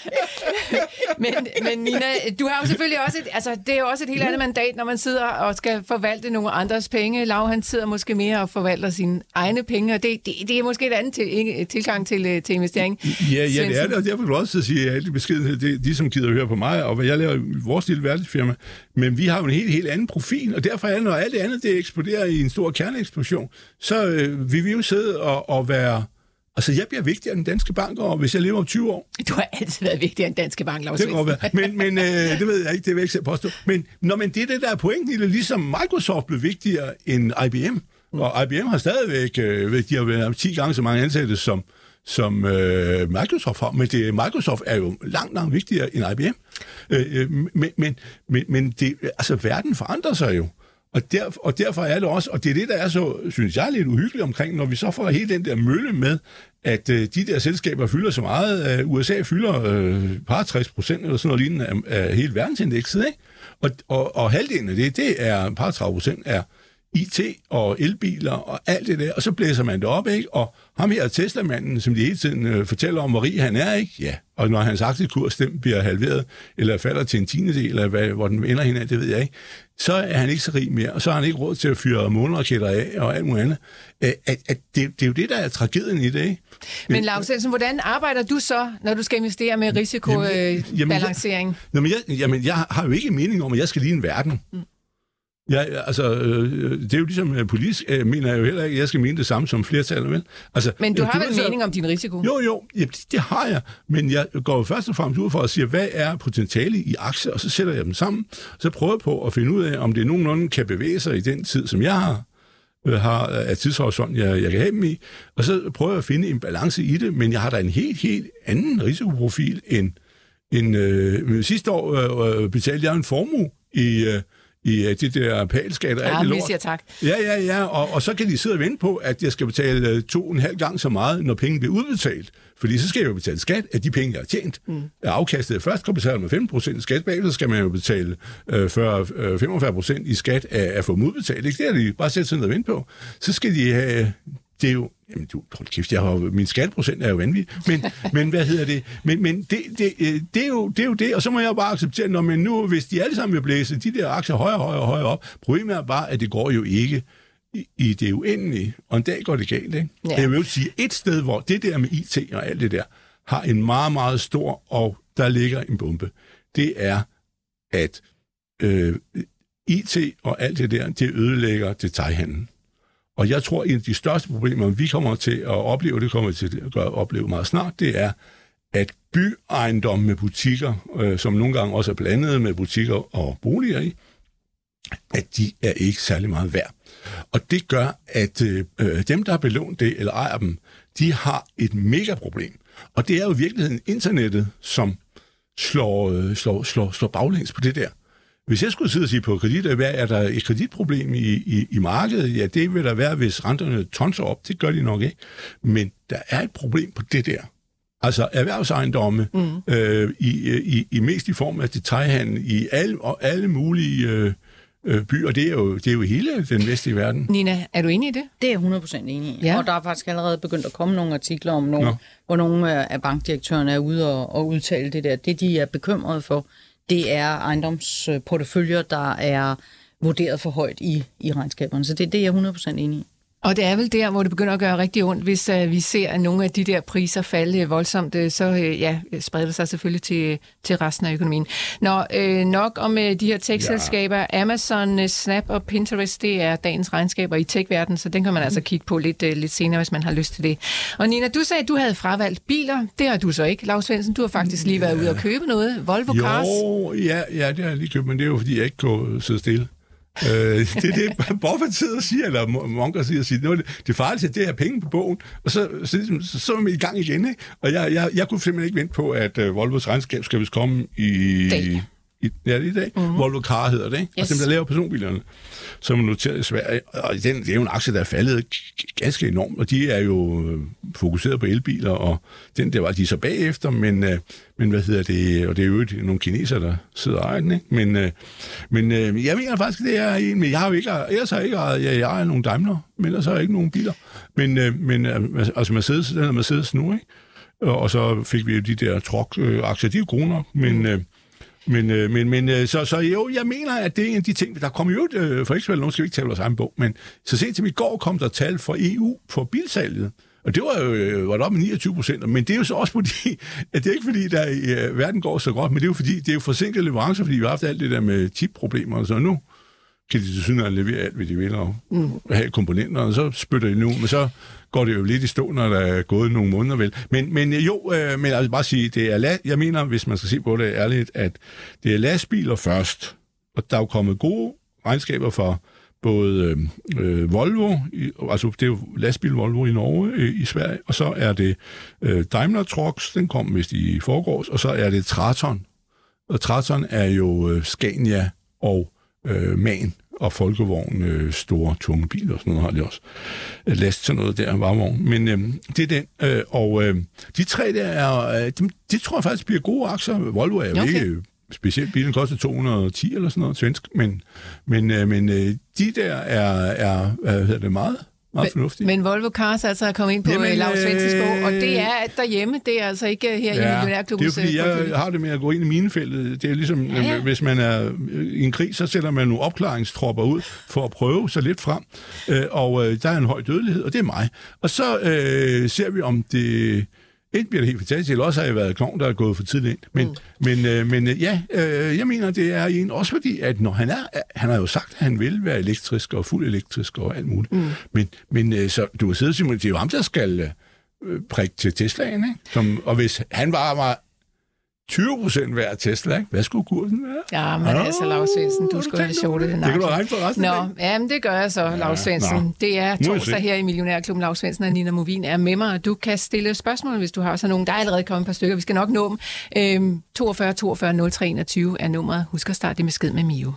C: det. men, men Nina, du har jo selvfølgelig også et, altså, det er jo også et helt andet mandat, når man sidder og skal forvalte nogle andres penge. Lav, han sidder måske mere og forvalter sine egne penge, og det, det, det er måske et andet til, tilgang til, til investering.
D: Ja, ja, det er det, og derfor vil jeg også sige, at alle de beskedenhed, det er de, som gider at høre på mig, og hvad jeg laver i vores lille verdensfirma. Men vi har jo en helt, helt anden profil, og derfor er, når alt det andet det eksploderer i en stor kerneeksplosion, så øh, vil vi jo sidde og, og være... Altså, jeg bliver vigtigere end Danske Bank, og hvis jeg lever om tyve år...
C: Du har altid været vigtigere end Danske Bank, Lars.
D: Det kan være. Men, men øh, det ved jeg ikke, det vil jeg ikke selv påstå. Men, når man det er det, der er pointen i det, ligesom Microsoft blev vigtigere end I B M. Mm. Og I B M har stadigvæk, øh, de har været ti gange så mange ansatte, som, som øh, Microsoft har. Men det, Microsoft er jo langt, langt vigtigere end I B M. Øh, men men, men, men det, altså, verden forandrer sig jo. Og, der, og derfor er det også, og det er det, der er så, synes jeg, lidt uhyggeligt omkring, når vi så får hele den der mølle med, at øh, de der selskaber fylder så meget. Øh, U S A fylder øh, par tres procent eller sådan noget lignende af, af hele verdensindekset, ikke? Og, og, og halvdelen af det, det er par tredive procent af I T og elbiler og alt det der, og så blæser man det op, ikke? Og ham her Tesla-manden, som de hele tiden øh, fortæller om, hvor rig han er, ikke? Ja, og når hans aktiekurs den bliver halveret, eller falder til en tiendedel, eller hvad, hvor den ender hen af, det ved jeg ikke, så er han ikke så rig mere, og så har han ikke råd til at fyre måneraketter af og alt muligt andet. At, at, at det, det er jo det, der er tragedien i det, ikke?
C: Men Lars Svendsen, hvordan arbejder du så, når du skal investere med risikobalancering?
D: Øh, jamen, jeg, jamen, jeg har jo ikke mening om, at jeg skal ligne verden. Mm. Ja, altså, øh, det er jo ligesom politisk, øh, mener jeg jo heller ikke, at jeg skal mene det samme som flertallet, vel? Altså,
C: men du har
D: øh,
C: vel mening om din risiko?
D: Jo, jo, ja, det, det har jeg, men jeg går jo først og fremmest ud for at sige, hvad er potentiale i aktier, og så sætter jeg dem sammen, så prøver jeg på at finde ud af, om det nogenlunde kan bevæge sig i den tid, som jeg har, øh, har af tidshorisont, jeg, jeg kan have dem i, og så prøver jeg at finde en balance i det, men jeg har da en helt, helt anden risikoprofil end, end øh, sidste år øh, betalte jeg en formue i... Øh, i de der palskatter og
C: ja,
D: alt det lort.
C: Ja, vi siger tak.
D: Ja, ja, ja, og, og så kan de sidde og vente på, at jeg skal betale to og en halv gang så meget, når pengene bliver udbetalt. Fordi så skal jeg jo betale skat af de penge, jeg har tjent. Mm. Afkastet først kan betale med femten procent i skat, bagefter skal man jo betale øh, fyrre til femogfyrre procent i skat af at få dem udbetalt. Ikke? Det er de bare sætte sig ned og vente på. Så skal de have... Det er jo... Jamen, du, hold kæft, jeg har, min skatteprocent er jo vanvittig. Men, men hvad hedder det? Men, men det, det, det, er jo, det er jo det, og så må jeg bare acceptere, når man nu, hvis de alle sammen vil blæse de der aktier højere, højere, højere op, problemet er bare, at det går jo ikke i, i det uendelige, og en dag går det galt, ikke? Ja. Jeg vil jo sige, et sted, hvor det der med I T og alt det der, har en meget, meget stor, og der ligger en bombe, det er, at øh, I T og alt det der, det ødelægger detailhandlen. Og jeg tror, at en af de største problemer, vi kommer til at opleve, det kommer vi til at opleve meget snart, det er, at byejendomme med butikker, øh, som nogle gange også er blandet med butikker og boliger i, at de er ikke særlig meget værd. Og det gør, at øh, dem, der har belånt det eller ejer dem, de har et mega problem. Og det er jo i virkeligheden internettet, som slår, øh, slår, slår, slår baglæns på det der. Hvis jeg skulle sidde og sige på kredit, hvad er der et kreditproblem i, i, i markedet? Ja, det vil der være, hvis renterne tonser op. Det gør de nok ikke. Men der er et problem på det der. Altså erhvervsejendomme, mm. øh, i, i, i mest i form af detailhandel, i alle, og alle mulige øh, øh, byer. Det er, jo, det er jo hele den vestlige verden.
C: Nina, er du enig i det?
E: Det er jeg hundrede procent enig i.
C: Ja.
E: Og der er faktisk allerede begyndt at komme nogle artikler om, nogle, hvor nogle af bankdirektørerne er ude og, og udtale det der. Det, de er bekymrede for, det er ejendomsporteføljer, der er vurderet for højt i, i regnskaberne. Så det, det er jeg hundrede procent enig i.
C: Og det er vel der, hvor det begynder at gøre rigtig ondt, hvis uh, vi ser, at nogle af de der priser falde voldsomt, så uh, ja, spreder det sig selvfølgelig til, til resten af økonomien. Nå, uh, nok om uh, de her tech-selskaber. Ja. Amazon, uh, Snap og Pinterest, det er dagens regnskaber i tech-verdenen, så den kan man altså kigge på lidt, uh, lidt senere, hvis man har lyst til det. Og Nina, du sagde, at du havde fravalgt biler. Det har du så ikke. Lars Svendsen, du har faktisk lige været ude og købe noget. Volvo Cars.
D: Jo, ja, ja, det har jeg lige købt, men det er jo, fordi jeg ikke kunne sidde stille. øh, det er det, Buffett sidder og siger, eller Munger siger, siger det, det farligste, det er penge på bogen, og så, så, så, så er vi i gang igen, ikke? Og jeg, jeg, jeg kunne simpelthen ikke vente på, at uh, Volvos regnskab skal vist komme i...
C: Dag.
D: I, ja, det er i dag. Mm-hmm. Volvo Car hedder det, ikke?
C: Yes.
D: Og dem, der laver personbilerne, som er noteret i Sverige. Og den, det er jo en aktie, der er faldet ganske enormt, og de er jo fokuseret på elbiler, og den der var de så bagefter, men, men hvad hedder det, og det er jo nogle kinesere, der sidder og ejer den, ikke? Men, men jeg mener faktisk, det er en, men jeg har jo ikke, ellers har jeg ikke ejet, jeg ejer nogle Daimler, men ellers har jeg ikke nogen biler. Men, men altså Mercedes, den er Mercedes nu, ikke? Og så fik vi jo de der truck-aktier, de er jo gode nok, men... Mm. Men, men, men så, så jo, jeg mener, at det er en af de ting, der kommer jo øh, for ikke så vel, nogen skal vi ikke tale vores egen bog, men så sent til i går kom der tal fra E U for bilsalget, og det var jo var op med niogtyve procent, men det er jo så også fordi, at det er ikke fordi, der i øh, verden går så godt, men det er jo fordi, det er jo forsinket leverancer, fordi vi har haft alt det der med chip-problemer, og så nu kan de til synligheden levere alt, hvad de vil, og mm. have komponenter, og så spytter de nu, men så går det jo lidt i stå, når der er gået nogle måneder vel. Men, men jo, øh, men jeg vil bare sige, det er la- jeg mener, hvis man skal se på det ærligt, at det er lastbiler først, og der er jo kommet gode regnskaber for både øh, Volvo, i, altså det er jo lastbil Volvo i Norge, øh, i Sverige, og så er det øh, Daimler Trucks, den kom vist i forgårs, og så er det Traton. Og Traton er jo øh, Scania og øh, MAN og folkevogn, øh, store, tunge biler og sådan noget har de også. Last sådan noget der, varevogn. Men øh, det er den. Øh, og øh, de tre der er, øh, de, de tror jeg faktisk bliver gode aktier. Volvo er jo okay. Ikke specielt. Bilen koster to hundrede og ti eller sådan noget svensk. Men, men, øh, men øh, de der er, er hvad hedder det, meget, meget fornuftige.
C: Men Volvo Cars altså er kommet ind på Jamen, Lars Svendsens bog, og det er at derhjemme, det er altså ikke her ja, i Millionærklubbens.
D: Det er fordi, jeg portfølje. Har det med at gå ind i minefeltet. Det er ligesom, ja, ja. Hvis man er i en krig, så sætter man nogle opklaringstropper ud for at prøve sig lidt frem. Og der er en høj dødelighed, og det er mig. Og så øh, ser vi, om det... Et bliver det helt fantastisk, eller også har jeg været klovn, der er gået for tidligt ind. Men, mm. men, øh, men øh, ja, øh, jeg mener, det er en også fordi, at når han er, han har jo sagt, at han vil være elektrisk og fuld elektrisk og alt muligt. Mm. Men, men øh, så du har siddet, Simon, det er jo ham, der skal øh, prikke til Teslaen, ikke? Som, og hvis han var, var tyve procent værd Tesla, ikke? Hvad skulle kursen være?
C: Ja, men oh, altså, Lars Svendsen, du skulle have sjovt det.
D: Det kan du regne på resten
C: Nå,
D: af
C: ja, men det gør jeg så, ja, Lars Svendsen. Det er torsdag her i Millionærklubben. Lars Svendsen og Nina Movin er med mig, og du kan stille spørgsmål, hvis du har så nogen. Der er allerede kommet et par stykker, vi skal nok nå dem. Øhm, toogfyrre toogfyrre nul tre enogtyve er nummeret. Husk at starte det med skid med Mio.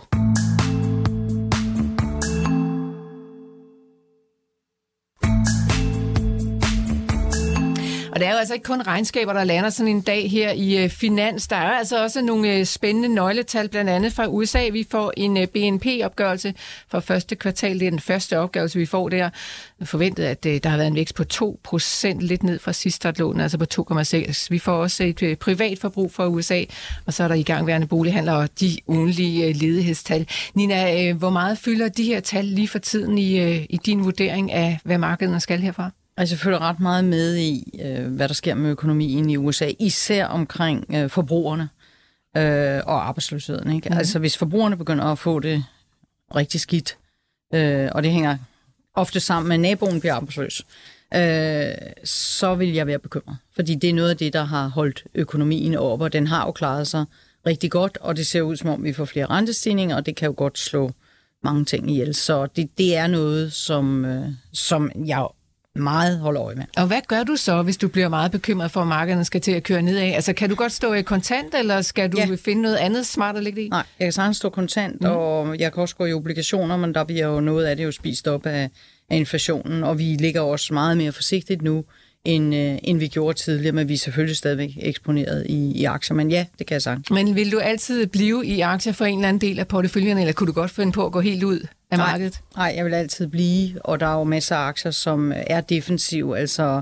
C: Og det er jo altså ikke kun regnskaber, der lander sådan en dag her i uh, Finans. Der er altså også nogle uh, spændende nøgletal, blandt andet fra U S A. Vi får en uh, B N P-opgørelse for første kvartal. Det er den første opgørelse, vi får der. Forventet, at uh, der har været en vækst på to procent, lidt ned fra sidste startlån, altså på to komma seks. Vi får også et uh, privatforbrug fra U S A, og så er der igangværende bolighandler og de ugenlige uh, ledighedstal. Nina, uh, hvor meget fylder de her tal lige for tiden i, uh, i din vurdering af, hvad markederne skal herfra?
E: Altså, jeg følger ret meget med i, øh, hvad der sker med økonomien i U S A, især omkring øh, forbrugerne øh, og arbejdsløsheden. Ikke? Mm. Altså, hvis forbrugerne begynder at få det rigtig skidt, øh, og det hænger ofte sammen med, at naboen bliver arbejdsløs, øh, så vil jeg være bekymret. Fordi det er noget af det, der har holdt økonomien oppe, og den har jo klaret sig rigtig godt, og det ser ud som om, vi får flere rentestigninger, og det kan jo godt slå mange ting ihjel. Så det, det er noget, som, øh, som jeg meget holder øje med.
C: Og hvad gør du så, hvis du bliver meget bekymret for, at markederne skal til at køre nedad? Altså, kan du godt stå i kontant, eller skal du ja. finde noget andet smart at lægge det i?
E: Nej, jeg kan sagtens stå kontant, mm. og jeg kan også gå i obligationer, men der bliver jo noget af det jo spist op af, af inflationen, og vi ligger også meget mere forsigtigt nu, end, øh, end vi gjorde tidligere, men vi er selvfølgelig stadigvæk eksponeret i, i aktier. Men ja, det kan jeg sagtens.
C: Men vil du altid blive i aktier for en eller anden del af porteføljen, eller kunne du godt finde på at gå helt ud af markedet?
E: Nej, jeg vil altid blive, og der er jo masser af aktier, som er defensive. Altså,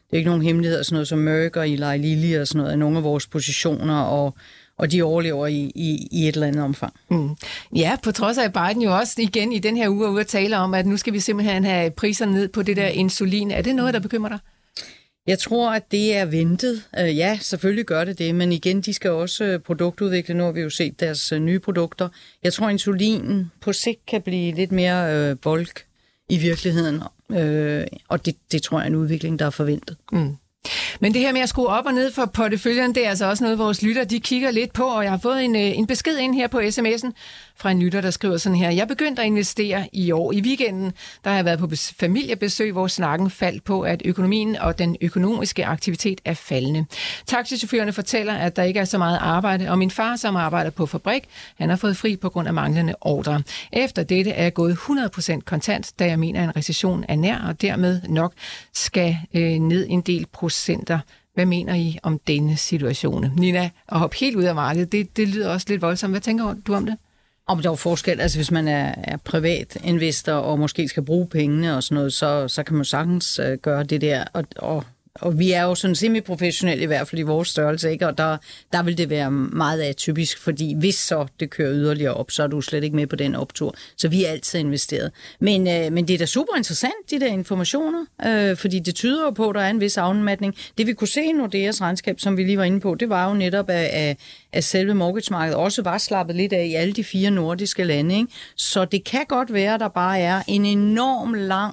E: det er ikke nogen hemmeligheder, sådan noget som Merck og Eli Lilly og sådan noget, er nogle af vores positioner, og, og de overlever i, i, i et eller andet omfang.
C: Mm. Ja, på trods af Biden jo også igen i den her uge ude at tale om, at nu skal vi simpelthen have priserne ned på det der insulin. Er det noget, der bekymrer dig?
E: Jeg tror, at det er ventet. Uh, ja, selvfølgelig gør det det, men igen, de skal også uh, produktudvikle. Nu har vi jo set deres uh, nye produkter. Jeg tror, at insulinen på sigt kan blive lidt mere uh, bulk i virkeligheden, uh, og det, det tror jeg er en udvikling, der er forventet.
C: Mm. Men det her med at skrue op og ned for porteføljen, det er altså også noget, vores lytter de kigger lidt på, og jeg har fået en, en besked ind her på sms'en fra en lytter, der skriver sådan her: Jeg begyndte at investere i år. I weekenden, der har jeg været på familiebesøg, hvor snakken faldt på, at økonomien og den økonomiske aktivitet er faldende. Taxichaufførerne fortæller, at der ikke er så meget arbejde, og min far, som arbejder på fabrik, han har fået fri på grund af manglende ordre. Efter dette er jeg gået hundrede procent kontant, da jeg mener, at en recession er nær, og dermed nok skal øh, ned en del procenter. Hvad mener I om denne situation? Nina, at hoppe helt ud af markedet, det, det lyder også lidt voldsomt. Hvad tænker du om det?
E: Om der er forskel, altså hvis man er, er privat investor og måske skal bruge pengene og sådan noget, så, så kan man sagtens uh, gøre det der. Og, og, og vi er jo sådan semi-professionelle i hvert fald i vores størrelse, ikke? Og der, der vil det være meget atypisk, fordi hvis så det kører yderligere op, så er du slet ikke med på den optur. Så vi er altid investeret. Men, øh, men det er da super interessant, de der informationer, øh, fordi det tyder jo på, at der er en vis afmatning. Det vi kunne se i Nordeas regnskab, som vi lige var inde på, det var jo netop, at, at, at selve mortgage-markedet også var slappet lidt af i alle de fire nordiske lande. Ikke? Så det kan godt være, at der bare er en enorm lang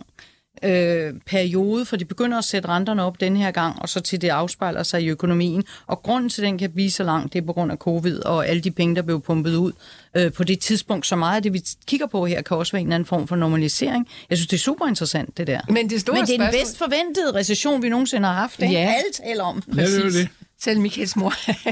E: Øh, periode, for de begynder at sætte renterne op den her gang, og så til det afspejler sig i økonomien. Og grunden til, den kan blive så lang, det er på grund af covid og alle de penge, der blev pumpet ud øh, på det tidspunkt. Så meget af det, vi kigger på her, kan også være en eller anden form for normalisering. Jeg synes, det er super interessant, det der.
C: Men det, store
E: Men det er den
C: spørgsmål...
E: bedst forventede recession, vi nogensinde har haft. Ikke?
C: Ja.
E: Alt taler om.
D: Ja, det er det.
C: Selv Michaels mor.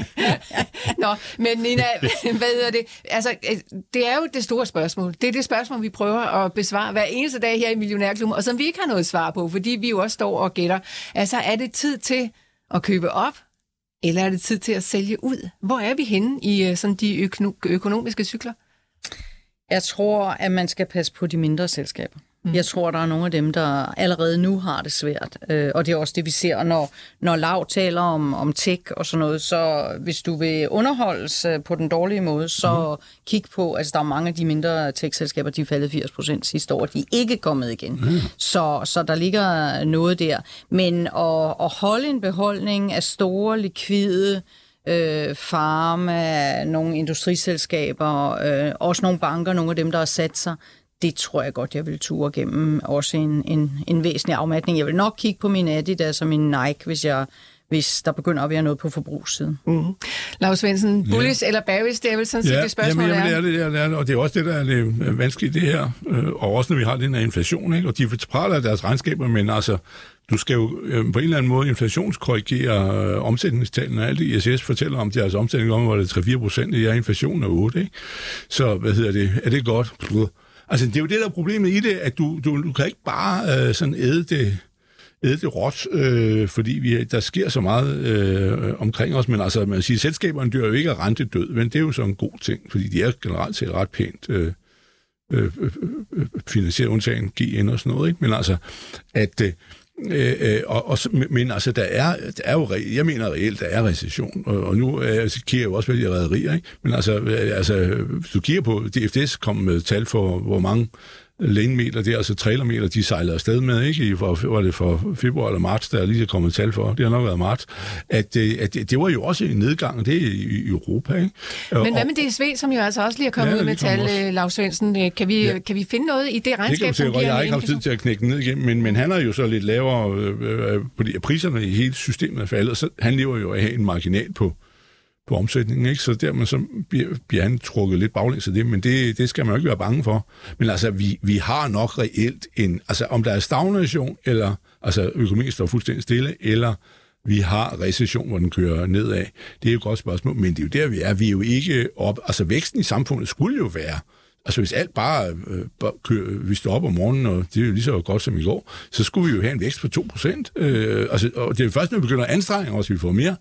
C: Nå, men Nina, hvad hedder det? Altså, det er jo det store spørgsmål. Det er det spørgsmål, vi prøver at besvare hver eneste dag her i Millionærklubben, og som vi ikke har noget svar på, fordi vi jo også står og gætter. Altså, er det tid til at købe op, eller er det tid til at sælge ud? Hvor er vi henne i sådan de økono- økonomiske cykler?
E: Jeg tror, at man skal passe på de mindre selskaber. Jeg tror, der er nogle af dem, der allerede nu har det svært. Øh, og det er også det, vi ser, når, når Lav taler om, om tech og sådan noget. Så hvis du vil underholdes på den dårlige måde, så mm. kig på, altså der er mange af de mindre tech-selskaber, de er faldet firs procent sidste år. De er ikke kommet igen. Mm. Så, så der ligger noget der. Men at, at holde en beholdning af store, likvide øh, farma, nogle industriselskaber, øh, også nogle banker, nogle af dem, der har sat sig, det tror jeg godt, jeg vil ture gennem også en, en, en væsentlig afmatning. Jeg vil nok kigge på min Adidas og min Nike, hvis, jeg, hvis der begynder at være noget på forbrugssiden.
C: Mm-hmm. Lars Svendsen, bullish ja. eller bearish, det er vel sådan set ja, det spørgsmål,
D: jamen, jamen,
C: er.
D: det er det, er det, og det er også det, der er det vanskelige det her. Og også når vi har den her inflation, ikke? Og de praler deres regnskaber, men altså, du skal jo øh, på en eller anden måde inflationskorrigere øh, omsætningstallene, og alt det I S S fortæller om deres omsætning om, hvor det er tre til fire procent, det er inflation af otte, ikke? Så, hvad hedder det, er det godt? Altså, det er jo det, der er problemet i det, at du, du, du kan ikke bare øh, sådan æde det, æde det råt, øh, fordi vi, der sker så meget øh, omkring os, men altså, man siger, selskaberne dør jo ikke af rentedød, men det er jo så en god ting, fordi de er generelt set ret pænt øh, øh, øh, finansieret, undtagen G N og sådan noget, ikke? Men altså, at... Øh, Øh, og, og, men altså, der er, der er jo, jeg mener reelt, der er recession, og, og nu øh, kigger jeg jo også på de rederier, ikke? Men altså, øh, altså, hvis du kigger på, D F S kom med tal for, hvor mange lanemeter, det er altså trailermeter, de sejler afsted med, ikke? I, for, var det for februar eller marts, der er lige kommet tal for, det har nok været marts, at, at det, det var jo også en nedgang, og det er i, i Europa, ikke?
C: Men og, hvad med D S V, som jo altså også lige er kommet ja, ud med tal, Lars Svendsen, kan vi, ja. kan vi finde noget i det regnskab,
D: det kan som de jeg har ikke haft tid til at knække ned igennem, men, men han er jo så lidt lavere, øh, fordi priserne i hele systemet er faldet, så han lever jo af at have en marginal på på omsætningen, ikke? Så dermed så bliver, bliver han trukket lidt baglæns af det, men det, det skal man jo ikke være bange for. Men altså, vi, vi har nok reelt en, altså om der er stagnation, eller altså økonomien står fuldstændig stille, eller vi har recession, hvor den kører nedad. Det er jo et godt spørgsmål, men det er jo der, vi er. Vi er jo ikke op, altså væksten i samfundet skulle jo være, altså hvis alt bare øh, kører, vi står op om morgenen, og det er jo lige så godt som i går, så skulle vi jo have en vækst på to procent. Øh, altså, og det er jo først, når vi begynder at anstrenge os, vi får mere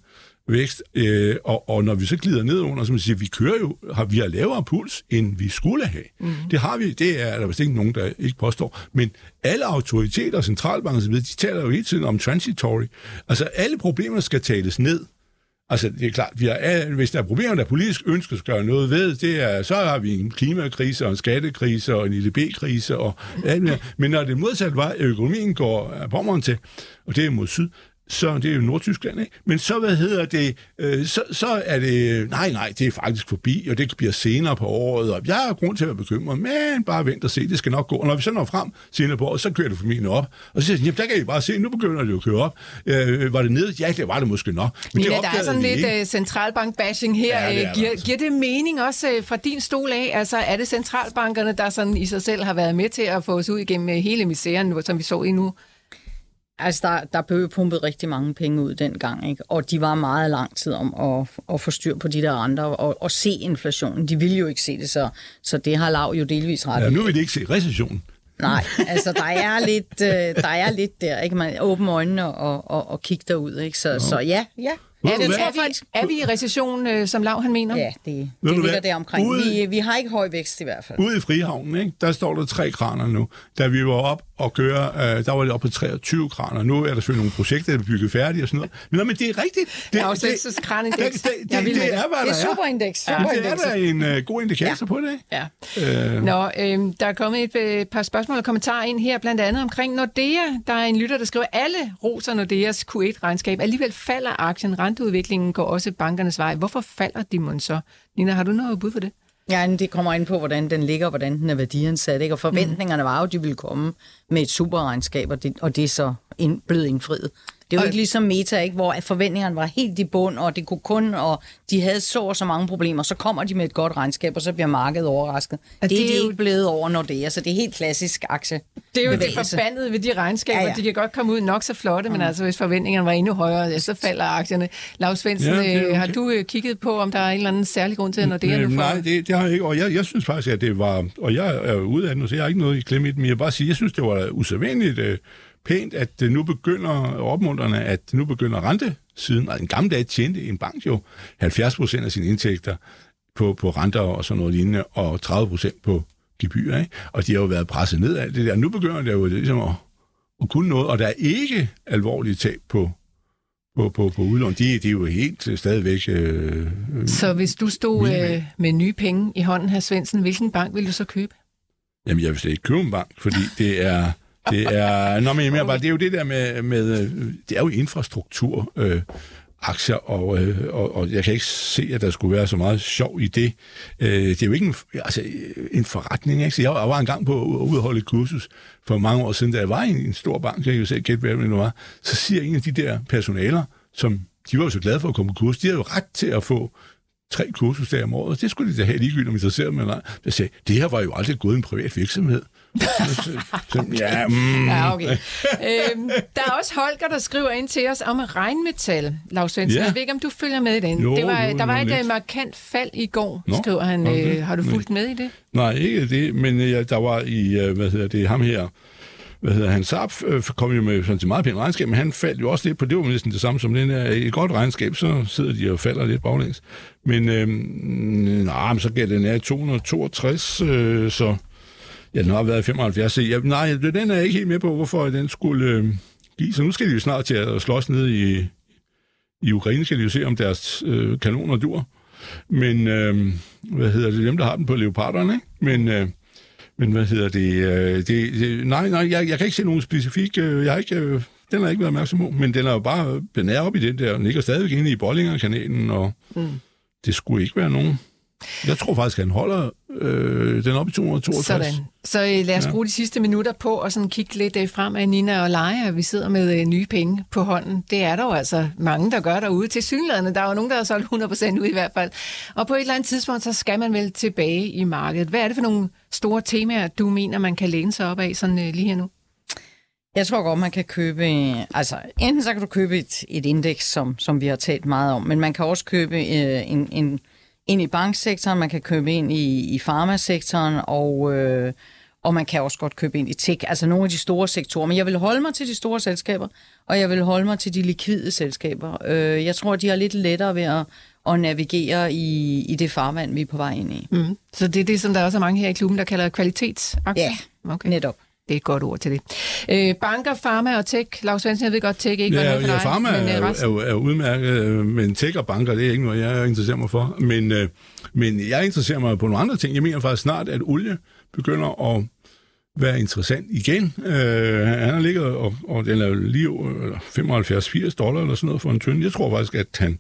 D: vækst, øh, og, og når vi så glider ned under, som siger, vi kører jo, har, vi har lavere puls, end vi skulle have. Mm. Det har vi, det er der vist ikke nogen, der ikke påstår. Men alle autoriteter, centralbanker osv., de taler jo hele tiden om transitory. Altså, alle problemer skal tales ned. Altså, det er klart, vi har, hvis der er problemer, der politisk ønsker at gøre noget ved, det er, så har vi en klimakrise og en skattekrise og en I D B-krise og alt mere. Men når det modsatte var, at økonomien går af Pommern til, og det er mod syd, så det er jo Nordtyskland, ikke? Men så, hvad hedder det, øh, så, så er det, nej, nej, det er faktisk forbi, og det bliver senere på året, og jeg har grund til at være bekymret, men bare vent og se, det skal nok gå. Og når vi så når frem senere på året, så kører det formentlig op. Og så siger jeg, jamen, der kan I bare se, nu begynder det jo at køre op. Øh, var det nede? Ja, det var det måske nok.
C: Men Nina, der er sådan lidt uh, centralbank-bashing her. Ja, det giver, altså. giver det mening også uh, fra din stol af? Altså, er det centralbankerne, der sådan i sig selv har været med til at få os ud igennem hele misæren, som vi så i nu?
E: Altså, der, der blev pumpet rigtig mange penge ud dengang, ikke? Og de var meget lang tid om at, at få styr på de der andre og, og se inflationen. De ville jo ikke se det, så, så det har Lav jo delvis ret.
D: Ja, nu vil de ikke se recessionen.
E: Nej, altså der er lidt, øh, der er lidt der, ikke? Man åbner øjnene og, og, og kigger derud, ikke? Så, så ja, ja.
C: Er, det, er, vi, er vi i recession, øh, som Lav han mener?
E: Ja, det, det ligger der omkring. Ude, vi, vi har ikke høj vækst i hvert fald.
D: Ude i Frihavnen, ikke? Der står der tre kraner nu. Da vi var op og køre, øh, der var det op på treogtyve kraner. Nu er der selvfølgelig nogle projekter, der er bygget færdige og sådan noget. Men, nå, men det er rigtigt. Det,
C: ja, det, det, det,
D: det, det, det, det er, hvad der er.
E: Det er superindeks.
D: Ja, det er der en uh, god indikator ja. på det.
C: Ja. Øh. Nå, øh, der er kommet et øh, par spørgsmål og kommentarer ind her, blandt andet omkring Nordea. Der er en lytter, der skriver, alle roser Nordeas Q et-regnskab. Alligevel falder aktien. Renteudviklingen går også bankernes vej. Hvorfor falder de mon så? Nina, har du noget bud på det?
E: Ja, det kommer ind på, hvordan den ligger, og hvordan den er værdiansat, ikke? Og forventningerne var jo, at de ville komme med et superregnskab, og det, og det er så ind, blevet indfriet. Det er jo og ikke ligesom Meta, ikke? Hvor forventningerne var helt i bund, og det kunne kun, og de havde så og så mange problemer, så kommer de med et godt regnskab, og så bliver markedet overrasket. Det, det er de jo ikke blevet over Nordea, så det er helt klassisk aktie.
C: Det er jo det forbandede ved de regnskaber. Ja, ja. De kan godt komme ud nok så flotte, men mm. altså hvis forventningerne var endnu højere, så falder aktierne. Lars Svendsen, ja, okay. har du kigget på, om der er en eller anden særlig grund til, at Nordea nu får...
D: Nej, det, det har jeg ikke, og jeg, jeg synes faktisk, at det var... Og jeg er ude af det nu, så jeg har ikke noget i klemme i det, men jeg bare sige, jeg synes, det var usædvanligt øh, pænt, at nu begynder opmuntrende, at nu begynder rentesiden, og en gammel dag tjente en bank jo halvfjerds procent af sine indtægter på, på renter og sådan noget lignende, og tredive procent på gebyrer, ikke? Og de har jo været presset ned af det der. Nu begynder det jo ligesom at, at kunne noget, og der er ikke alvorlige tab på, på, på, på udlån. De, de er jo helt stadigvæk... Øh,
C: så hvis du stod øh, med nye penge i hånden, hr. Svendsen, hvilken bank vil du så købe?
D: Jamen, jeg vil slet ikke købe en bank, fordi det er... Det er, nå, men mere bare, det er jo det der med, med det er jo infrastruktur, øh, aktier, og, øh, og, og jeg kan ikke se, at der skulle være så meget sjov i det. Øh, det er jo ikke en, altså, en forretning, ikke? Så jeg var engang på at udholde et kursus for mange år siden, da jeg var i en stor bank, jeg kan jo selv gætte, hvad det nu var, så siger en af de der personaler, som de var jo så glade for at komme på kurs, de havde jo ret til at få tre kursusdage om året. Det skulle de da have ligegyldigt, om interesseret med mig. Jeg sagde, det her var jo aldrig gået en privat virksomhed. så, så, ja, mm.
C: ja, okay. øhm, der er også Holger, der skriver ind til os om regnmetal, Lars Svendsen. Ja. Jeg ved ikke, om du følger med i den.
D: Jo,
C: det var,
D: jo,
C: der var
D: jo,
C: et
D: lidt.
C: markant fald i går,
D: Nå,
C: skriver han.
D: okay.
C: Øh, har du fulgt med i det?
D: Nej, ikke det, men ja, der var i, hvad hedder det, ham her, hvad hedder han, Saab, øh, kom jo med sådan et meget pænt regnskab, men han faldt jo også lidt på, det var næsten det samme som den her. I et godt regnskab, så sidder de og falder lidt baglæns. Men øh, nej, men så gav den her to hundrede og toogtres, øh, så ja, den har været femoghalvfjerds. Så, ja, nej, den er jeg ikke helt med på, hvorfor den skulle øh, give. Så nu skal de jo snart til at slås ned i, i Ukraine, skal de jo se, om deres øh, kanoner dur. Men, øh, hvad hedder det, dem, der har den på Leoparderne, ikke? Men... Øh, Men hvad hedder det? Øh, det, det nej, nej, jeg, jeg kan ikke se nogen specifik. Øh, jeg har ikke, øh, den har ikke været opmærksom på, men den er jo bare, den er oppe i den der, den ligger stadigvæk inde i Bollinger-kanalen, og mm. det skulle ikke være nogen. Jeg tror faktisk, at han holder øh, den op i to hundrede og toogtres.
C: Sådan. Så øh, lad os bruge ja. de sidste minutter på og sådan kigge lidt øh, frem af Nina og Leia. Vi sidder med øh, nye penge på hånden. Det er der jo altså mange, der gør derude. Til synligheden, der er jo nogen, der har solgt hundrede procent ud i hvert fald. Og på et eller andet tidspunkt, så skal man vel tilbage i markedet. Hvad er det for nogle store temaer, du mener, man kan læne sig op af sådan øh, lige her nu?
E: Jeg tror godt, man kan købe, altså enten så kan du købe et, et indeks, som, som vi har talt meget om, men man kan også købe øh, en, en ind i banksektoren, man kan købe ind i, i farmasektoren, og, øh, og man kan også godt købe ind i tech, altså nogle af de store sektorer. Men jeg vil holde mig til de store selskaber, og jeg vil holde mig til de likvide selskaber. Øh, jeg tror, de har lidt lettere ved at, at navigere i, i det farvand, vi er på vej ind i.
C: Mm. Så det er det, som der også er mange her i klubben, der kalder kvalitetsaktier?
E: Ja,
C: okay.
E: Netop.
C: Det er et godt ord til det. Øh, banker, pharma og tech. Lars Svendsen, jeg ved godt, tech ikke var
D: ja,
C: noget for dig.
D: Ja, pharma
C: men,
D: er, er, er, er udmærket, men tech og banker, det er ikke noget, jeg interesserer mig for. Men, øh, men jeg interesserer mig på nogle andre ting. Jeg mener faktisk snart, at olie begynder at være interessant igen. Øh, han har ligget, og, og den er lige femoghalvfjerds til firs dollar eller sådan noget for en tynde. Jeg tror faktisk, at han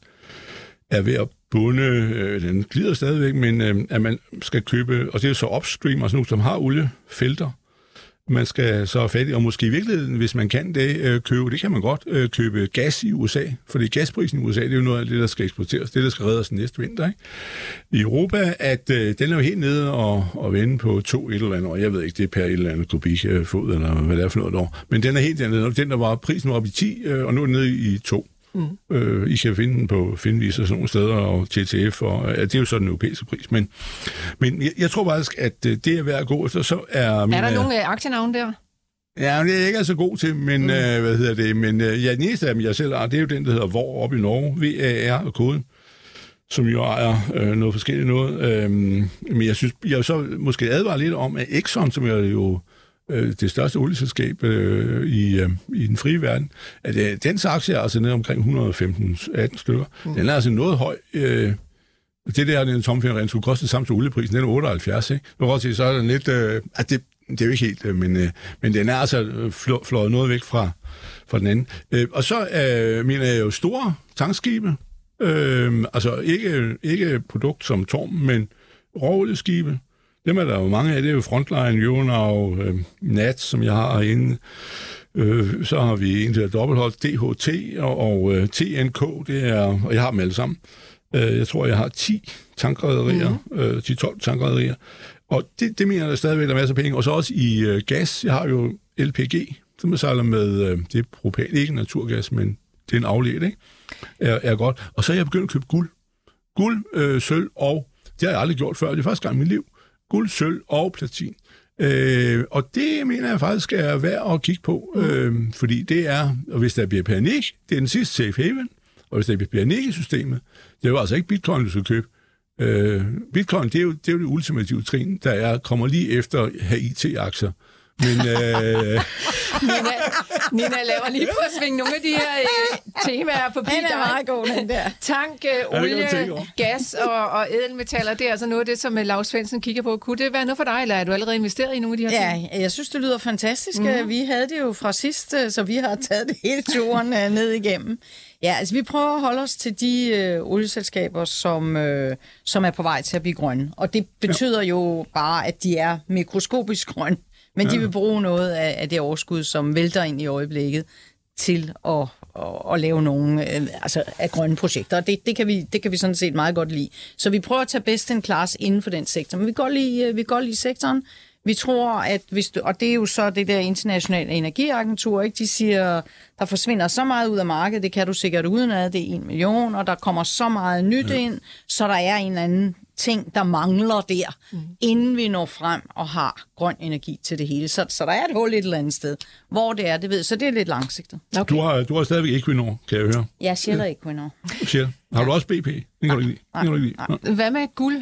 D: er ved at bunde, øh, den glider stadigvæk, men øh, at man skal købe, og det er så upstream, altså nogen, som har oliefelter, man skal så have fat i, og måske i virkeligheden, hvis man kan det, øh, købe, det kan man godt, øh, købe gas i U S A, fordi gasprisen i U S A, det er jo noget af det, der skal eksporteres, det der skal redde os næste vinter, ikke? I Europa, at øh, den er jo helt nede og, og vende på to et eller andet år, jeg ved ikke, det er per et eller andet kubik øh, fod, eller hvad det er for noget år, men den er helt dernede, den der var, prisen var op i ti, øh, og nu er den nede i to. Mm. Øh, I kan finde den på Finvis og sådan nogle steder, og T T F, og ja, det er jo så den europæiske pris. Men, men jeg, jeg tror faktisk, at det er værd at gå efter, så er...
C: Min, er der øh, nogle aktienavne der?
D: Ja, det er jeg ikke så god til, men mm. øh, hvad hedder det? Men øh, ja, den eneste af dem, jeg selv har, det er jo den, der hedder Vor oppe i Norge, V A R og koden, som jo ejer øh, noget forskelligt noget. Øh, men jeg synes, jeg så måske advarer lidt om, at Exxon, som er jo det største olieselskab øh, i, øh, i den frie verden, at øh, dens aktie er altså nede omkring et hundrede og femten til atten stykker. Mm. Den er altså noget høj. Øh, det der, den tommelfingerregn, skulle koste det samme til olieprisen, den er otteoghalvfjerds, ikke? Nu kan jeg sige, så er den lidt... Øh, at det, det er jo ikke helt, øh, men, øh, men den er altså flå, flået noget væk fra, fra den anden. Øh, og så øh, mener jeg jo store tankskibe, øh, altså ikke, ikke produkt som Torm, men råolieskibe. Dem er der jo mange af. Det er jo Frontline, Jonau, øh, Nat, som jeg har herinde. Øh, så har vi en, der er dobbeltholdt, D H T og, og øh, T N K. Det er, og jeg har dem alle sammen. Øh, jeg tror, jeg har ti tankrederier, mm. øh, ti til tolv tankrederier. Og det, det mener jeg, der stadigvæk er masser af penge. Og så også i øh, gas. Jeg har jo L P G, som jeg sejler med, øh, det er propan, ikke naturgas, men det er en afledt, ikke? Er, er godt. Og så er jeg begyndt at købe guld. Guld, øh, sølv og, det har jeg aldrig gjort før, det er første gang i mit liv. Guld, sølv og platin. Øh, og det mener jeg faktisk er værd at kigge på, mm. øh, fordi det er, og hvis der bliver panik, det er den sidste safe haven, og hvis der bliver panik i systemet, det er jo altså ikke bitcoin, du skal købe. Øh, bitcoin, det er, jo, det er jo det ultimative trin, der er, kommer lige efter at have I T-aktier. Men, øh...
C: Nina, Nina laver lige på at svinge nogle af de her øh, temaer på
E: Den er meget god, den der.
C: Tank, øh, olie, gas og, og ædelmetaller, det er altså noget af det, som Lars Svendsen kigger på. Kunne det være noget for dig, eller er du allerede investeret i nogle af de her
E: ja,
C: ting?
E: Ja, jeg synes, det lyder fantastisk. Mm-hmm. Vi havde det jo fra sidst, så vi har taget det hele turen ned igennem. Ja, altså vi prøver at holde os til de øh, olieselskaber, som, øh, som er på vej til at blive grønne. Og det betyder ja. jo bare, at de er mikroskopisk grønne. Men ja. de vil bruge noget af, af det overskud, som vælter ind i øjeblikket, til at, at, at lave nogle øh, altså, af grønne projekter. Og det, det, kan vi, det kan vi sådan set meget godt lide. Så vi prøver at tage best in class inden for den sektor. Men vi kan godt lide, vi kan godt lide sektoren. Vi tror, at hvis du, og det er jo så det der internationale energiagentur, ikke? De siger, der forsvinder så meget ud af markedet, det kan du sikkert udenad, det er en million, og der kommer så meget nyt ja. ind, så der er en eller anden ting, der mangler der, mm. inden vi når frem og har grøn energi til det hele. Så, så der er et hul et eller andet sted. Hvor det er, det ved så det er lidt langsigtet.
D: Okay. Du har, du har stadigvæk Equinor, kan jeg høre.
E: Ja, Shell og Equinor.
D: Shell. Har ja. du også B P? Det kan du ikke lide.
C: Hvad med guld?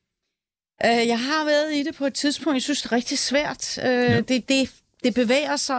E: Jeg har været i det på et tidspunkt, jeg synes, det er rigtig svært. Ja. Det, det, det bevæger sig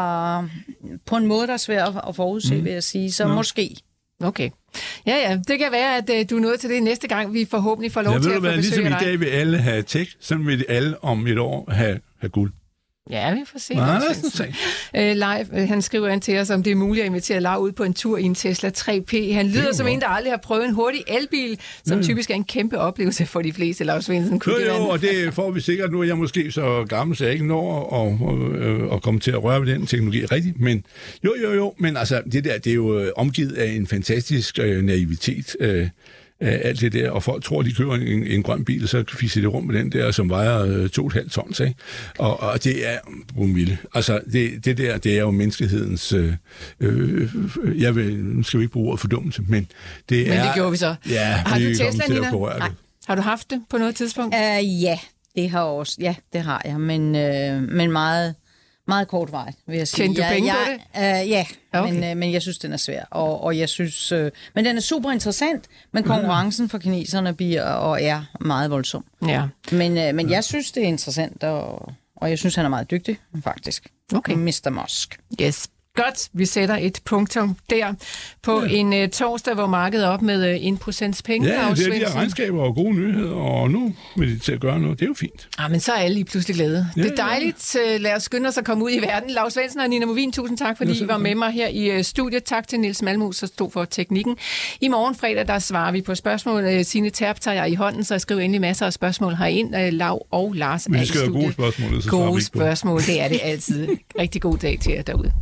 E: på en måde, der er svært at forudse, mm. vil jeg sige. Så ja. måske.
C: Okay. Ja, ja. Det kan være, at uh, du er nået til det næste gang, vi forhåbentlig får lov til at få besøg af dig.
D: Ligesom i dag vil alle have tech, så vil alle om et år have, have guld.
C: Ja, vi får se.
D: Nej, det er sådan
C: uh, Leif, uh, han skriver ind til os, om det er muligt at invitere Lau ud på en tur i en Tesla tre P. Han lyder som en, der aldrig har prøvet en hurtig elbil, som ja. typisk er en kæmpe oplevelse for de fleste. Lars Svendsen.
D: Jo, jo, og det får vi sikkert. Nu er jeg måske så gammel, så jeg ikke når at, at, at komme til at røre ved den teknologi rigtigt. Men jo, jo, jo. Men altså, det der, det er jo omgivet af en fantastisk uh, naivitet. Uh, alt det der, og folk tror, de køber en, en grøn bil, og så fiser det rum med den der, som vejer øh, to og et halvt tons, ikke? Og, og det er umiddeligt. Altså, det, det der, det er jo menneskehedens... Øh, øh, jeg vil, nu skal vi ikke bruge ordet fordummelse, men det er...
C: Men det gjorde vi så.
D: Ja,
C: har du Tesla, Nina?
D: Nej.
C: Har du haft det på noget tidspunkt?
E: Uh, ja, Det har også, ja, det har jeg, men, øh, men meget, meget kort vej, vil jeg sige.
C: Tjente du penge
E: jeg,
C: på det?
E: Øh, ja,
C: okay.
E: men, øh, men jeg synes, den er svær, og, og jeg synes, øh, men den er super interessant, men konkurrencen for kineserne bliver og er meget voldsom.
C: Ja.
E: Men, øh, men jeg synes, det er interessant, og, og jeg synes, han er meget dygtig, faktisk.
C: Okay.
E: mister Musk.
C: Yes. Godt, vi sætter et punktum der på ja. en uh, torsdag, hvor markedet er op med uh, en procents penge.
D: Ja, det er de her regnskaber og gode nyheder, og nu vil de til at gøre noget. Det er jo fint.
C: Ja, men så er alle lige pludselig glade.
D: Ja,
C: det er dejligt. Ja. Lad os skynde os at komme ud i verden. Lars Svendsen og Nina Movin, tusind tak, fordi I var med mig her i uh, studiet. Tak til Niels Malmus, der stod for teknikken. I morgen fredag, der svarer vi på spørgsmål. Uh, Signe Terp tager jeg i hånden, så jeg skriver endelig masser af spørgsmål herind. Uh, Lav og Lars er i studiet.
D: Vi skal have gode spørgsmål, så
C: gode
D: vi
C: spørgsmål, det er det altid. Rigtig god dag til jer derude.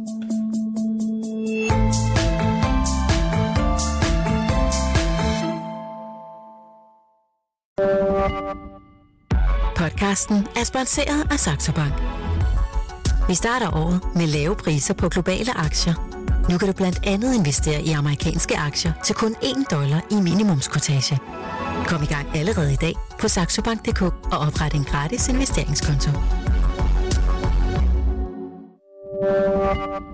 A: Podcasten er sponsoreret af Saxo Bank. Vi starter året med lave priser på globale aktier. Nu kan du blandt andet investere i amerikanske aktier til kun en dollar i minimumskortage. Kom i gang allerede i dag på saxobank punktum d k og opret en gratis investeringskonto.